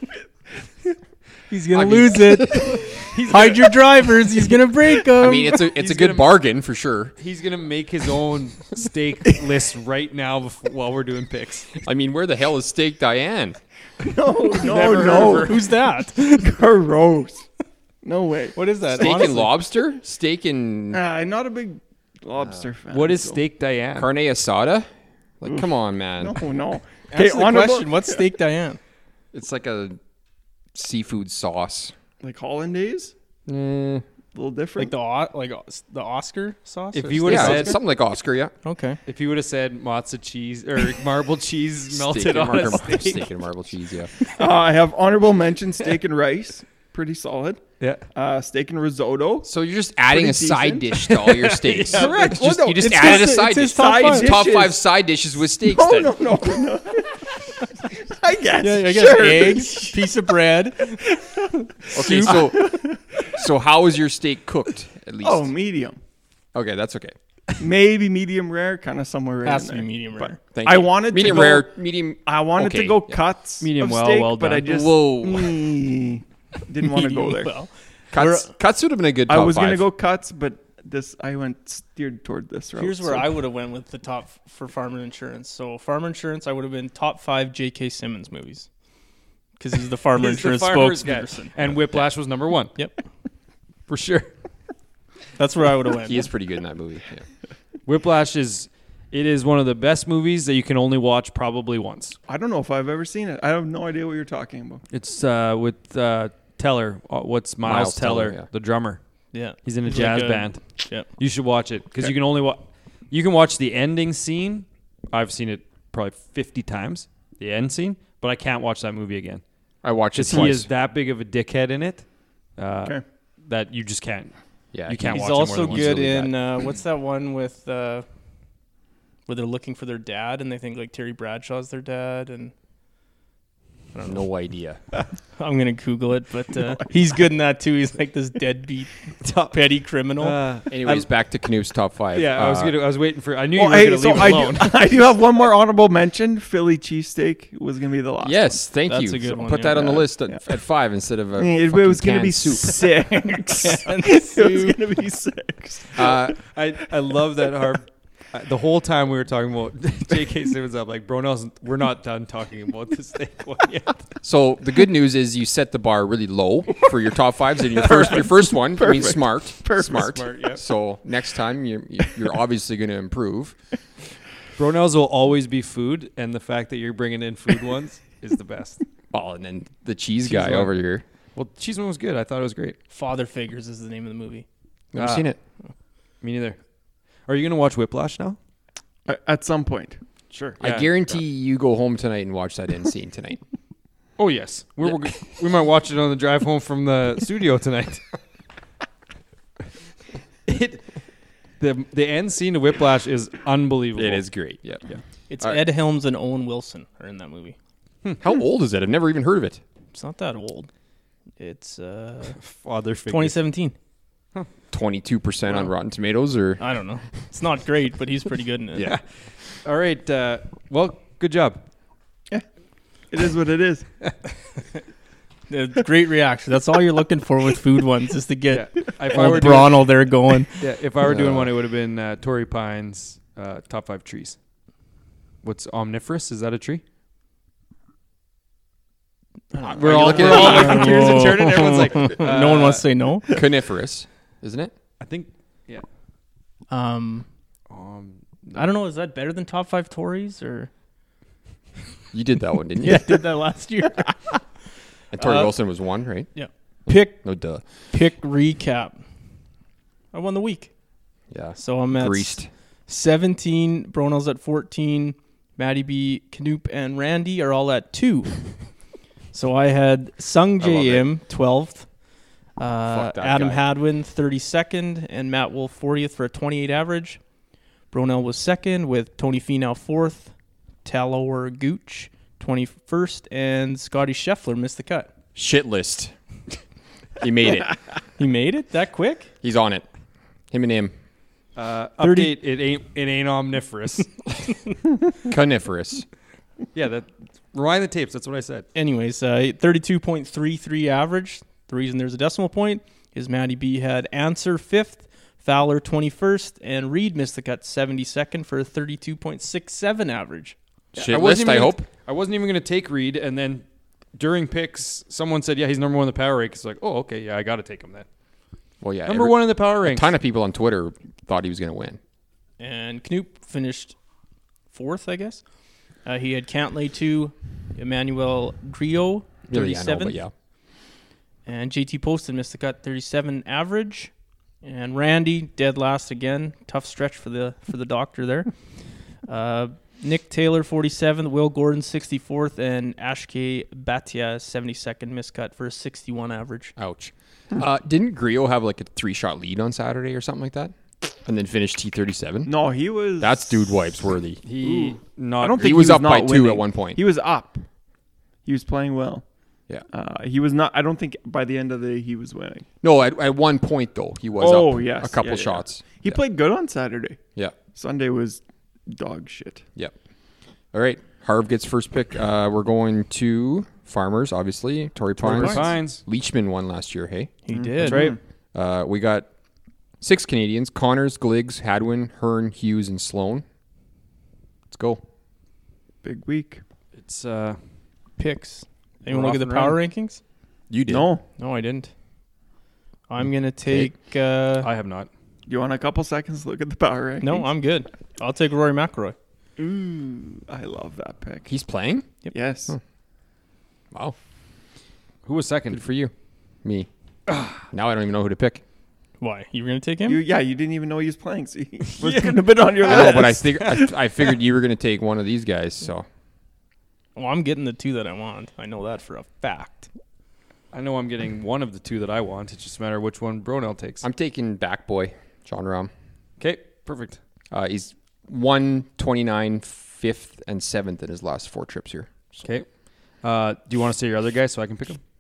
He's gonna I mean- lose it. Hide your drivers. He's gonna break them. I mean, it's a it's He's a good gonna- bargain for sure. He's gonna make his own steak list right now before, while we're doing picks. I mean, where the hell is Steak Diane? No, no, Never heard no. of her. Who's that? Gross. No way. What is that? Steak Honestly. and lobster? Steak and Uh, I'm not a big lobster fan. What is so- steak Diane? carne asada? Like, come on, man. No, no. Answer the honorable- question. What's steak Diane? It's like a seafood sauce. Like hollandaise? Mm, A little different. Like the O- like Os- the Oscar sauce? If or you would've yeah, steak said- something like Oscar, yeah. Oscar? Okay. If you would have said matzo cheese or marble cheese melted Steak and on a mar- steak, steak and marble cheese, yeah. uh, I have honorable mention steak and rice. Pretty solid. yeah, Uh, steak and risotto. So you're just adding Pretty a side decent. dish to all your steaks. Yeah, Correct. It's Well, just, no, you just it's added just- a side it's his dish. top Side five. dish. Top dishes. five side dishes with steaks. No, then. no, no, no. I guess. Yeah, I guess sure. eggs, piece of bread. Okay, so so how is your steak cooked? At least. Oh, medium. Okay, that's okay. Maybe medium rare, kind of somewhere right Has in to be there. medium But rare. Thank I you. wanted medium to go, rare, medium. I wanted okay, to go yeah. cuts Medium of well, steak, well but I done. just Whoa. mm, didn't want to go there. Well, Cuts, cuts would have been a good. I Top was gonna five. go cuts, but this I went steered toward this route. here's where so- I would have went with the top f- for Farmer Insurance. So Farmer Insurance, I would have been top five J K. Simmons movies because he's the Farmer He's the Insurance farmer's guy. spokesperson. And Whiplash was number one Yep, for sure. that's where I would have went. He is pretty good in that movie. Yeah. Whiplash is it is one of the best movies that you can only watch probably once. I don't know if I've ever seen it. I have no idea what you're talking about. It's uh, with uh, Teller. Uh, What's Miles, Miles Teller, Teller, yeah. the drummer? Yeah, He's in a He's jazz like a- band. Yep. You should watch it because Okay. you can only watch. You can watch the ending scene. I've seen it probably fifty times. The end scene, but I can't watch that movie again I watched it because he twice. is that big of a dickhead in it uh, Okay. that you just can't. yeah, you can't He's watch it more also than once. good Really in uh, what's that one with uh, where they're looking for their dad and they think like Terry Bradshaw's their dad, and I don't know. No idea. I'm gonna Google it, but uh, he's good in that too. He's like this deadbeat petty criminal. Uh, Anyways, back to Knoop's top five. yeah, I was Uh, gonna. I was waiting for. I knew Oh, you were hey, gonna so leave it I alone. do, I do have one more honorable mention. Philly cheesesteak was gonna be the last. Yes, thank That's you. a good So one, Put yeah. that on the Yeah, list at, yeah. at five instead of a one. It, it fucking was gonna canned be soup. six. Canned it was soup. gonna be six. Uh, I, I love that Harp. uh, The whole time we were talking about J K. Simmons, I'm like, bro, Nelson, we're not done talking about this thing one yet. so the good news is you set the bar really low for your top fives, and your first your first one. I mean, Perfect. smart, Perfect. smart. Smart, yeah. So next time you're you're obviously going to improve. Bronels will always be food, and the fact that you're bringing in food ones is the best. Oh, and then the cheese, Cheese guy one. over here. Well, cheese one was good. I thought it was great. Father Figures is the name of the movie. Never Ah. seen it. Me neither. Are you gonna watch Whiplash now? At some point. Sure. I guarantee you go home tonight and watch that end scene tonight. Oh yes, we're, we're, we might watch it on the drive home from the studio tonight. it, the the end scene of Whiplash is unbelievable. It is great. Yeah. Yeah. It's All right. Ed Helms and Owen Wilson are in that movie. How old is it? I've never even heard of it. It's not that old. It's uh, Father figure. twenty seventeen. Twenty-two percent on Wow. Rotten Tomatoes, or I don't know. It's not great, but he's pretty good in it. yeah. All right. Uh, well, good job. It is what it is. Uh, great reaction. That's all you're looking for with food ones, is to Yeah. get If I old were doing, Bronel there going. yeah, if I were doing Uh, one, it would have been uh, Torrey Pines uh, top five trees. What's omniferous? Is that a tree? We're Are you all, looking we're at all me? looking gears and turning. Everyone's like, uh, no one wants to say no. Coniferous, isn't it? I think. Yeah. Um, Um, I don't know. Is that better than top five Tories or? You did that one, didn't you? Yeah, I did that last year. And Tori Uh, Wilson was one, right? Pick No duh. pick recap. I won the week, Yeah. so I'm at Greased. seventeen. Bronel's at fourteen. Maddie B, Knoop, and Randy are all at two. So I had Sung I love J M twelfth, uh, Fuck that Adam guy. Hadwin thirty-second, and Matt Wolf fortieth for a twenty-eight average. Bronell was second with Tony Finau fourth, Talor Gooch twenty-first, and Scotty Scheffler missed the cut. Shit list. He made it. He made it that quick? He's on it. Him and him. uh, thirty update. It ain't. It ain't omniferous. Coniferous. Yeah, that rewind the tapes. That's what I said. Anyways, uh, thirty-two point three three average. The reason there's a decimal point is Matty B had Answer fifth, Fowler twenty-first, and Reed missed the cut seventy-second for a thirty-two point six seven average. Shit I wasn't list, even I gonna- hope. I wasn't even going to take Reed, and then during picks, someone said, "Yeah, he's number one in the power rank." It's like, oh, okay, yeah, I got to take him then. Well, yeah. Number every- one in the power A rank. ton of people on Twitter thought he was going to win. And Knoop finished fourth, I guess. Uh, he had Cantlay two, Emmanuel Grillo Really, I know, thirty-seven, but yeah. and J T Poston missed the cut thirty-seven average, and Randy dead last again. Tough stretch for the for the doctor there. uh, Nick Taylor forty-seventh, Will Gordon sixty-fourth, and Ashke Batia seventy-second missed cut for a sixty-one average. Ouch. Uh, didn't Griot have like a three-shot lead on Saturday or something like that? And then finish T thirty-seven? No, he was. That's dude wipes worthy. he not. I don't think He was up by not two winning. at one point. He was up. He was playing well. Yeah. Uh, he was not. I don't think by the end of the day he was winning. No, at, at one point, though, he was Oh, up yes. a couple Yeah, yeah, shots. He Yeah. played good on Saturday. Yeah. Sunday was dog shit. Yep. All right. Harv gets first pick. Uh, we're going to Farmers, obviously. Torrey Torrey Pines. Pines. Leachman won last year, hey? He Mm, did. That's right. Uh, we got six Canadians. Connors, Gliggs, Hadwin, Hearn, Hughes, and Sloan. Let's go. Big week. It's uh, Picks. Anyone We're look at off the and power running. rankings? You did. No. No, I didn't. I'm gonna take. Uh, I have not. You want a couple seconds to look at the power rankings? no, I'm good. I'll take Rory McIlroy. Ooh, I love that pick. He's playing? Yes. Huh. Wow. Who was second? Good for you. Me. Now I don't even know who to pick. Why? You were gonna take him? You, yeah, you didn't even know he was playing, so he was couldn't have been on your I list. know, but I, fig- I, I figured you were going to take one of these guys, so. Well, I'm getting the two that I want. I know that for a fact. I know I'm getting one of the two that I want. It's just a matter of which one Bronell takes. I'm taking back boy, John Rahm. Okay, perfect. Uh, he's one twenty-nine, fifth, and seventh in his last four trips here. Okay. Uh, do you want to say your other guy so I can pick him?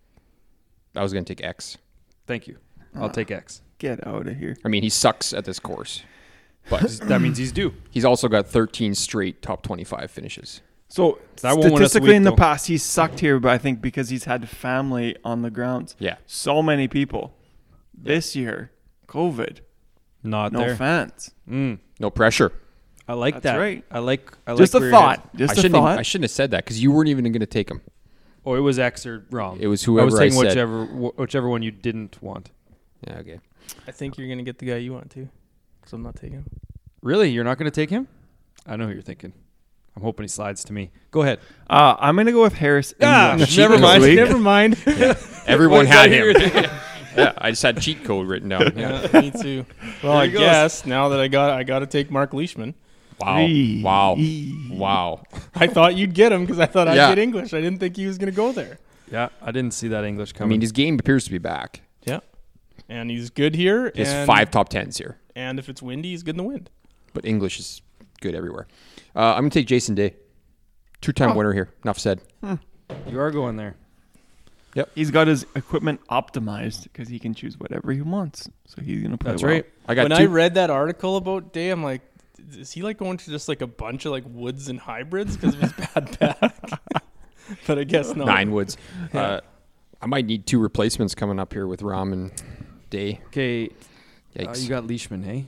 I was going to take X. Thank you. I'll Ah. take X. Get out of here. I mean, he sucks at this course, but That means he's due. he's also got thirteen straight top twenty-five finishes. So That won't win us a statistically week, in the though. past, he's sucked here, but I think because he's had family on the grounds. Yeah. So many people. This year, COVID, Not no there. fans. Mm. No pressure. I like That's that. right. I like. I Just like a where you're thought. headed. Just I a shouldn't, thought. I shouldn't have said that because you weren't even going to take him. Oh, it was X or wrong. It was I whoever was I, saying said. whichever wh- whichever one you didn't want. Yeah, okay. I think you're gonna get the guy you want to, because I'm not taking him. Really, you're not going to take him? I know who you're thinking. I'm hoping he slides to me. Go ahead. Uh, I'm going to go with Harris. Ah, English never this mind. week. Never mind. Everyone What had guy him. you're thinking? Yeah, I just had cheat code written down. Yeah, me too. Well, I he goes. guess now that I got, I got to take Mark Leishman. Wow. Eee. Wow. Eee. Wow. I thought you'd get him because I thought I'd Yeah. get English. I didn't think he was gonna go there. Yeah, I didn't see that English I coming. mean, his game appears to be back. Yeah, and he's good here. He has and, five top tens here, And if it's windy, he's good in the wind. but English is good everywhere. Uh, I'm going to take Jason Day. Two-time Oh. winner here. Enough said. you are going there. He's got his equipment optimized because he can choose whatever he wants. So he's going to play That's well. right. I got When two. I read that article about Day, I'm like, is he like going to just like a bunch of like woods and hybrids because of his bad back? But I guess not. Nine woods. Uh, I might need two replacements coming up here with Rom and Day. Okay, uh, Yikes. you got Leishman, hey?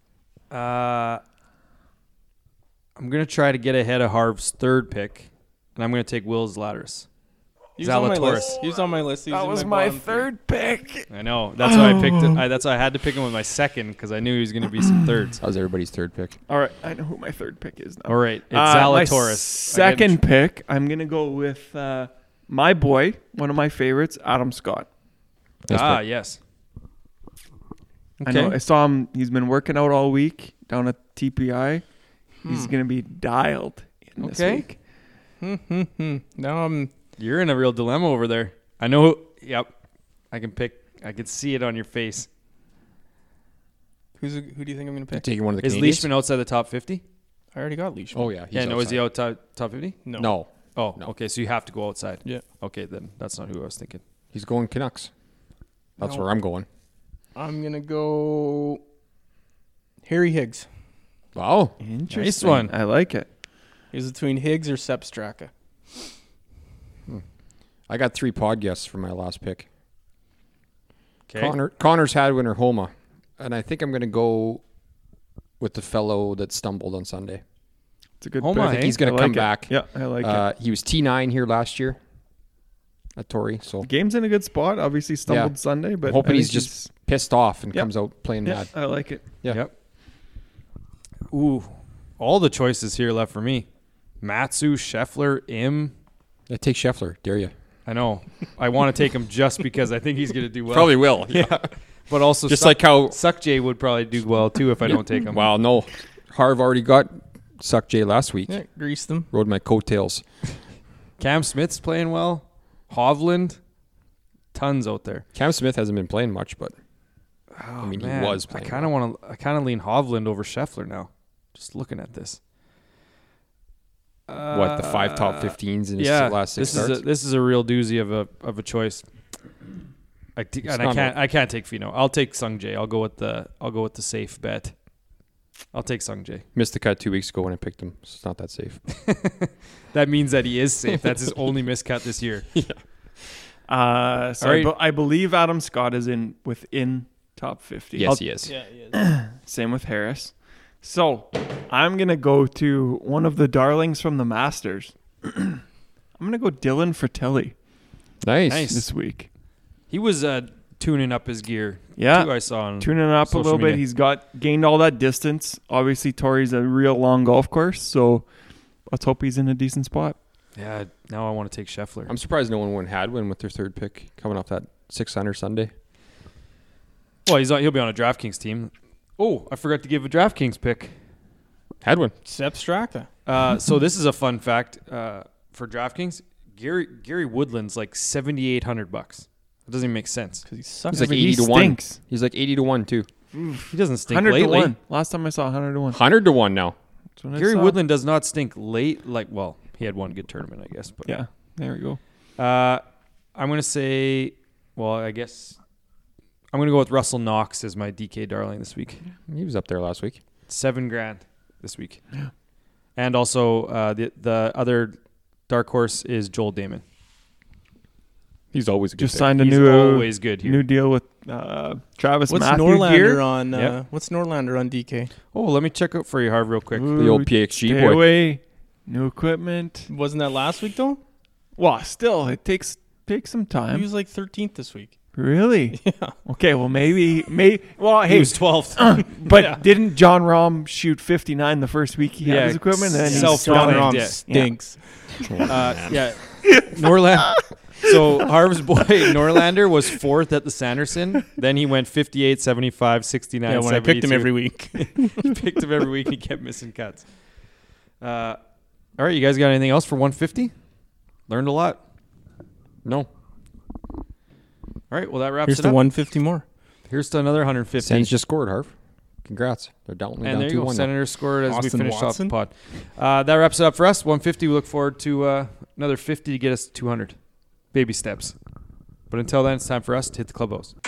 Uh, I'm going to try to get ahead of Harv's third pick, and I'm going to take Will's Latteris. He was on my Zalatoris. list. He was on my list. He was That in was my, my bottom three. third pick. I know. That's why I picked it. I, that's why I had to pick him with my second because I knew he was going to be some thirds. That was everybody's third pick. All right. I know who my third pick is now. All right, it's Uh, my Zalatoris. second pick, I'm going to go with uh, my boy, one of my favorites, Adam Scott. Nice ah, pick. yes. I know. Okay. I saw him. He's been working out all week down at T P I. He's Hmm. going to be dialed in this Okay. week. Hmm, hmm, hmm. Now I'm. You're in a real dilemma over there. I know. Who, yep. I can pick. I can see it on your face. Who's who do you think I'm gonna pick? Taking one of the Is Canadians? Leishman outside the top fifty? I already got Leishman. Oh, yeah. He's Yeah, no. Is he outside. outside top fifty? no. No. Oh, No. okay. So you have to go outside. Yeah. Okay, then that's not who I was thinking. He's going Canucks. That's No. where I'm going. I'm gonna go Harry Higgs. Wow. Interesting. one. I like it. Is it between Higgs or Sepp Straka? I got three pod guests for my last pick. Okay. Connor, Connor's Hadwin or Homa. And I think I'm going to go with the fellow that stumbled on Sunday. It's a good Oh pick. my, I think he's going I to come like it. back. Yeah, I like Uh, he was T nine here last year at Torrey. So it. Game's in a good spot. Obviously stumbled Yeah. Sunday, but I'm hoping I he's think just pissed off and Yep. comes out playing Yeah, mad. I like it. Yeah. Yep. Ooh, all the choices here left for me. Matsu, Scheffler, Im. I take Scheffler. Dare you? I know. I want to take him just because I think he's going to do well. Probably will. Yeah. But also, Just Suck, like how. Suck J would probably do well too if I don't take him. Wow, no. Harv already got Suck J last week. Yeah, grease them. Rode my coattails. Cam Smith's playing well. Hovland, tons out there. Cam Smith hasn't been playing much, but Oh, I mean, he man. was I playing kind of want to. I kind of lean Hovland over Scheffler now. Just looking at this. what, the five top Uh, fifteens in his yeah, last six this starts? is a, this is a real doozy of a of a choice. I t- and I not can't I can't take Fino. I'll take Sung Jae. I'll go with the I'll go with the safe bet. I'll take Sung Jae. Missed the cut two weeks ago when I picked him, so it's not that safe. That means that he is safe. That's his only miscut this year. Uh, so All I, right. be- I believe Adam Scott is in within top fifty. Yes, I'll- he is. Yeah, yeah. Same with Harris. So I'm gonna go to one of the darlings from the Masters. I'm gonna go Dylan Fratelli Nice. Nice. this week. He was uh, tuning up his gear. Yeah, too, I saw on tuning it up a social little bit. media. He's got gained all that distance. Obviously, Torrey's a real long golf course, so let's hope he's in a decent spot. Yeah, now I want to take Scheffler. I'm surprised no one went Hadwin with their third pick coming off that six hundred Sunday. well, he's on, he'll be on a DraftKings team. Oh, I forgot to give a DraftKings pick. Hadwin. Sepp Straka. Uh, so this is a fun fact uh, for DraftKings. Gary Gary Woodland's like seventy eight hundred bucks. It doesn't even make sense. Because he sucks. He's like but eighty he to one. stinks. He's like eighty to one too. He doesn't stink Hundred to lately. one. Last time I saw hundred to one. Hundred to one now. That's what I Gary saw. Woodland does not stink late. Like, well, he had one good tournament, I guess. But Yeah, there we go. uh, I'm gonna say, well, I guess I'm gonna go with Russell Knox as my D K darling this week. He was up there last week. Seven grand this week. Yeah. And also uh, the the other dark horse is Joel Damon. He's always a good Just pick. signed a He's new always good here. new deal with uh, Travis What's Matthew Norlander gear. on? Uh, Yep. What's Norlander on D K? Oh, let me check out for you, Harv, real quick. Ooh, The old P X G stay boy. away. New equipment. Wasn't that last week though? Well, still, it takes takes some He time. was like thirteenth this week. Really? Yeah. Okay. Well, maybe. May well, He hey, was twelfth. but yeah. didn't John Rahm shoot fifty-nine the first week he Yeah, had his equipment? And then he self- still John John Rahm Rahm stinks. Uh, yeah, Norlander. So Harv's boy Norlander was fourth at the Sanderson. Then he went fifty-eight, seventy-five, sixty-nine, Yeah, when I picked him seventy-two. every week. He picked him every week. He kept missing cuts. Uh, all right, you guys got anything else for one fifty? Learned a lot. No. All right, well that wraps Here's it the up. one fifty more. Here's to another one fifty. Sens just scored, Harv. Congrats. They're down, and down there you two go. one. Senators scored as Austin we finish Watson. off the pod. Uh, that wraps it up for us. one fifty. We look forward to uh, another fifty to get us to two hundred. Baby steps. But until then, it's time for us to hit the clubhouse.